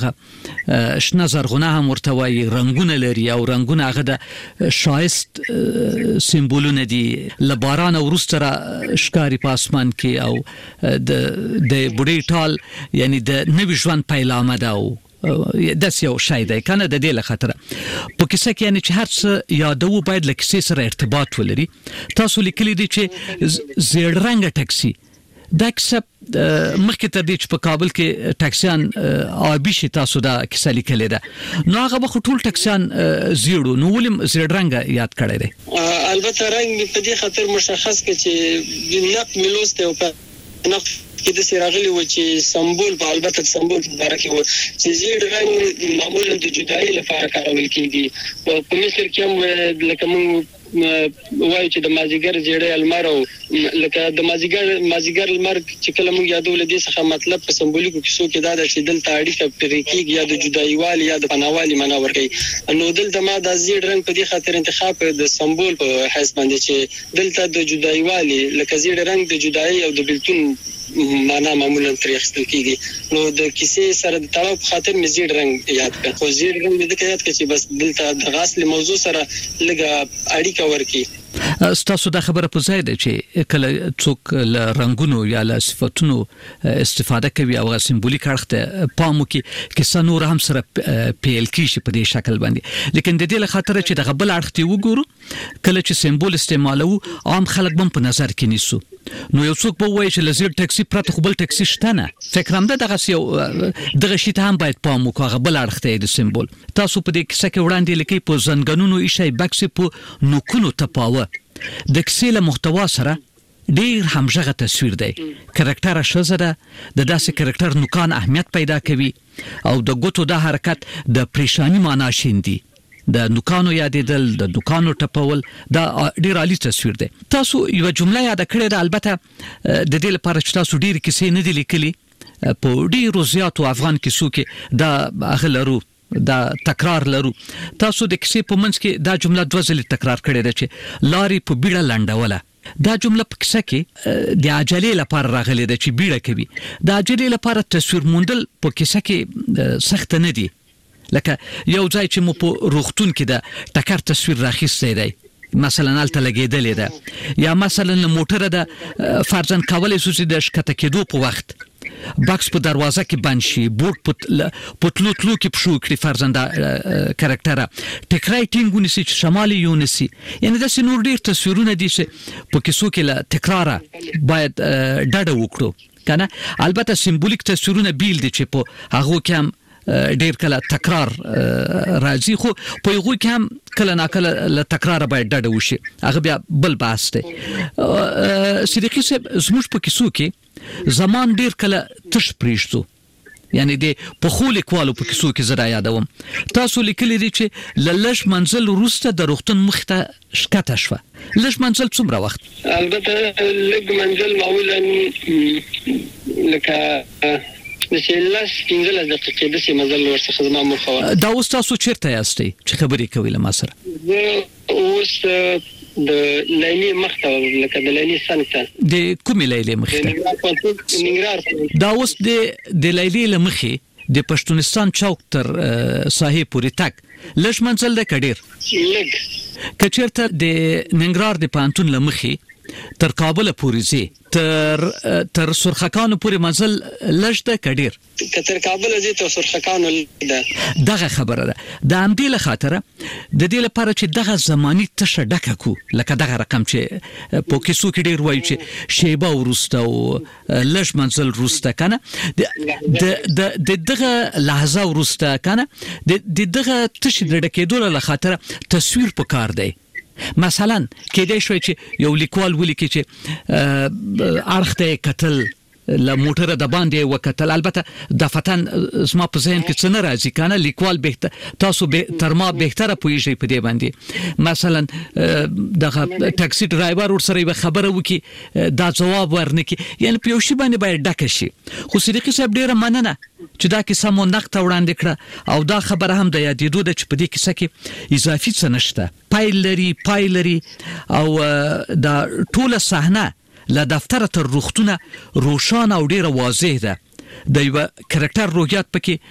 هغه شنه زرغونه هم ورته وای رنگونه لري او رنگونه هغه د شایست سمبولونه دي لباران ورسته ښکاری په اسمان کې او د د بوډۍ ټال یعنی د نوې ژوند پیلامه ده او داس یو شای دی کنه د دې له خاطر په کیسه کې یعنی چې هر څه یادو باید له کیسې سره ارتباط ولري تاسو لیکلي دي چې زیړ رنګ ټاکسي دا کیسه مخکې تر دې چې په کابل کې ټاکسیان آبي شي تاسو دا کیسه لیکلې ده نو هغه به ټول ټاکسیان زیړو نو ولیم زیړ رنګ یاد کړی دی البته رنګ په دې خاطر مشخص کې چې نق ملوسته او په نق کې د سراغلي و چې سمبول په البته سمبول په اړه کې و چې زیړ رنګ معمولا د جدایي لپاره کارول کیږي په مصر کې هم لکه موږ وایي چې د مازیګر جوړې المارو لکه د مازیګر مازیګر المار چې کله موږ یادول دي څخه مطلب په سمبولیکو کیسو کې دا د چې دلته اړیکه پریکیږي یا د جدایوالي یا د پناوالي معنا ورکړي نو دلته ما د زیړ رنگ په دې خاطر انتخاب د سمبول په حیث باندې چې دلته د جدایوالي لکه زیړ رنگ د جدایي او د بلتون معنا معمولا ترې اخیستل کیږي نو د کیسې سره د تړاو په خاطر مې زیړ رنگ یاد کړ خو زیړ رنگ دې کې یاد کړ چې بس دلته د غاصل موضوع سره لږه اړیکه ورکړي ستاسو د خبره په ځای ده چې کله څوک له رنگونو یا له صفاتونو استفاده کوي او سمبولیک اړخ ته پام وکړي کیسه نور هم سره پیل کیږي په دې شکل باندې لیکن د دې له خاطر چې د غبل اړخ ته وګورو کله چې سمبول استعمالو عام خلک هم په نظر کې نیسو نو یو څوک به وایي چې لزر ټاکسي پرته خپل ټاکسي شته نه فکر هم ده دغه یو دغه شی ته هم باید پام وکړو غبل اړخ ته د سمبول تاسو په دې کیسه کې وړاندې لیکي په زنګونونو ایشي بکس په نوکونو تپاوه د کیسې له محتوا سره ډیر همغه تصویر دی کریکټر شزه ده د داسې کریکټر نوکان اهمیت پیدا کوي او د ګوتو د حرکت د پریشانی معنا شیندي د نوکانو یادېدل د دکانو ټپول دا ډیر عالی تصویر دی تاسو یو جمله یاد کړئ دا البته د دې لپاره چې تاسو ډیر کیسې نه دي لیکلي په ډیرو زیاتو افغان کیسو کې دا اغلرو دا تکرار لرو تاسو د کیسې په منځ کې دا جمله دوه ځله تکرار کړې ده چې لاري په بیړه لنډوله دا جمله په کیسه کې د عجلې لپاره راغلي ده چې بیړه کوي د عجلې لپاره تصویر موندل په کیسه کې سخت نه دي لکه یو ځای چې مو په روختون کې د ټکر تصویر راخیستی دی مثلا الته لګیدلې ده یا مثلا موټر د فرضاً کولای شو چې د شکته کېدو په وخت باکس په دروازه کې بند شي بورډ په تلو تلو کې پښو کړي فرضاً دا کریکټر ټکرای ټینګ ونیسي چې شمالي یونیسي یعنی دا نور ډیر تصویرونه دي چې په کیسو کې له تکرار باید ډډه وکړو کنه البته سمبولیک تصویرونه بیل دي چې په هغه کې هم ډیر کله تکرار راځي خو په یو کې هم کله ناکله له تکرار باید ډډه وشي هغه بیا بل بحث دی صدیقي صاحب زموږ په کیسو کې زمان ډیر کله تش پریږدو یعنی د په خو لیکوالو په کیسو کې زړه یادوم تاسو لیکلي دي چې لږ منزل وروسته د روغتون مخ ته شکته شوه لږ منزل څومره وخت البته لږ منزل معمولا لکه چې لاس پنځه دقیقې د سي مزل ورڅخه زما مخه دا اوس تاسو چیرته یاستئ چې خبرې کوي له ما سره اوس د لیلی مخته لکه د لیلی څنګه د کومې لیلی مخته دا اوس د د لیلی لمخې د پښتونستان چوک تر ساحې پورې تک لږ منزل د کډیر لږ کچرته د ننګرهار د پانتون لمخې تر کابل پورې زی تر تر سرخکانو پورې منزل لږ د کډیر تر کابل زی تر سرخکانو ده دغه خبره ده د امدې له خاطره د دې لپاره چې دغه زمانی تشه ډکه کو لکه دغه رقم چې په کیسو کې ډیر وایي چې شیبه ورسته او لږ منزل ورسته کنه د د دغه لحظه ورسته کنه د دغه تشه د ډکېدو له خاطره تصویر پکار دی مثلا کېدای شوی چې یو لیکوال ولیکي چې ارخته قتل ل موټر د باندې وکتل البته د فتن زما په ذهن کې څه نه راځي کنه لیکوال به تاسو به تر ما بهتره پوهیږئ په دې باندې مثلا د ټاکسي ډرایور ور سره خبره وکي دا جواب ورنکي یعنی په یو شی باندې باید ډکه شي خو صدیقي صاحب ډیره مننه چې دا کیسه مو نقد وړاندې کړه او دا خبره هم د یادېدو ده چې په دې کیسه کې اضافي څه نشته پایل لري پایل لري او دا ټوله صحنه له دفتر تر روختونه روشان او ډیره واضح ده د یو کریکټر روحیات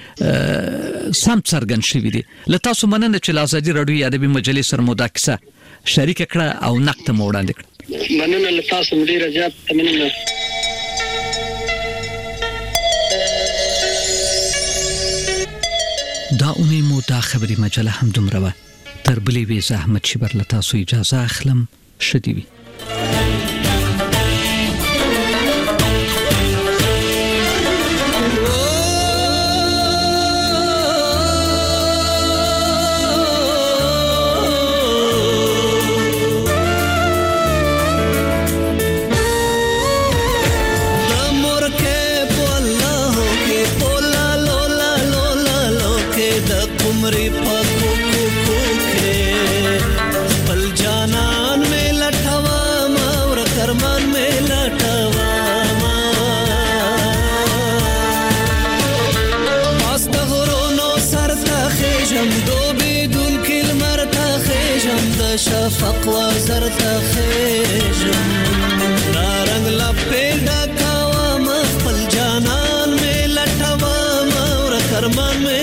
پکې سم څرګند شوی دی له تاسو مننه چې لازادي رادیو ادبي مجلې سره مو دا کیسه شریک کړه او نقد مو وړاندې کړه مننه له تاسو ډیره زیات مننه دا اونۍ مو دا خبري مجله هم دومره وه تر بلې وې زحمت شبر له تاسو اجازه اخلم شدي وي عمرې په کوکو کې خپل جانا د شفق وزر ته خېژم نارنګ لپې ډکاوم خپل جانان مې لټوم او کرمان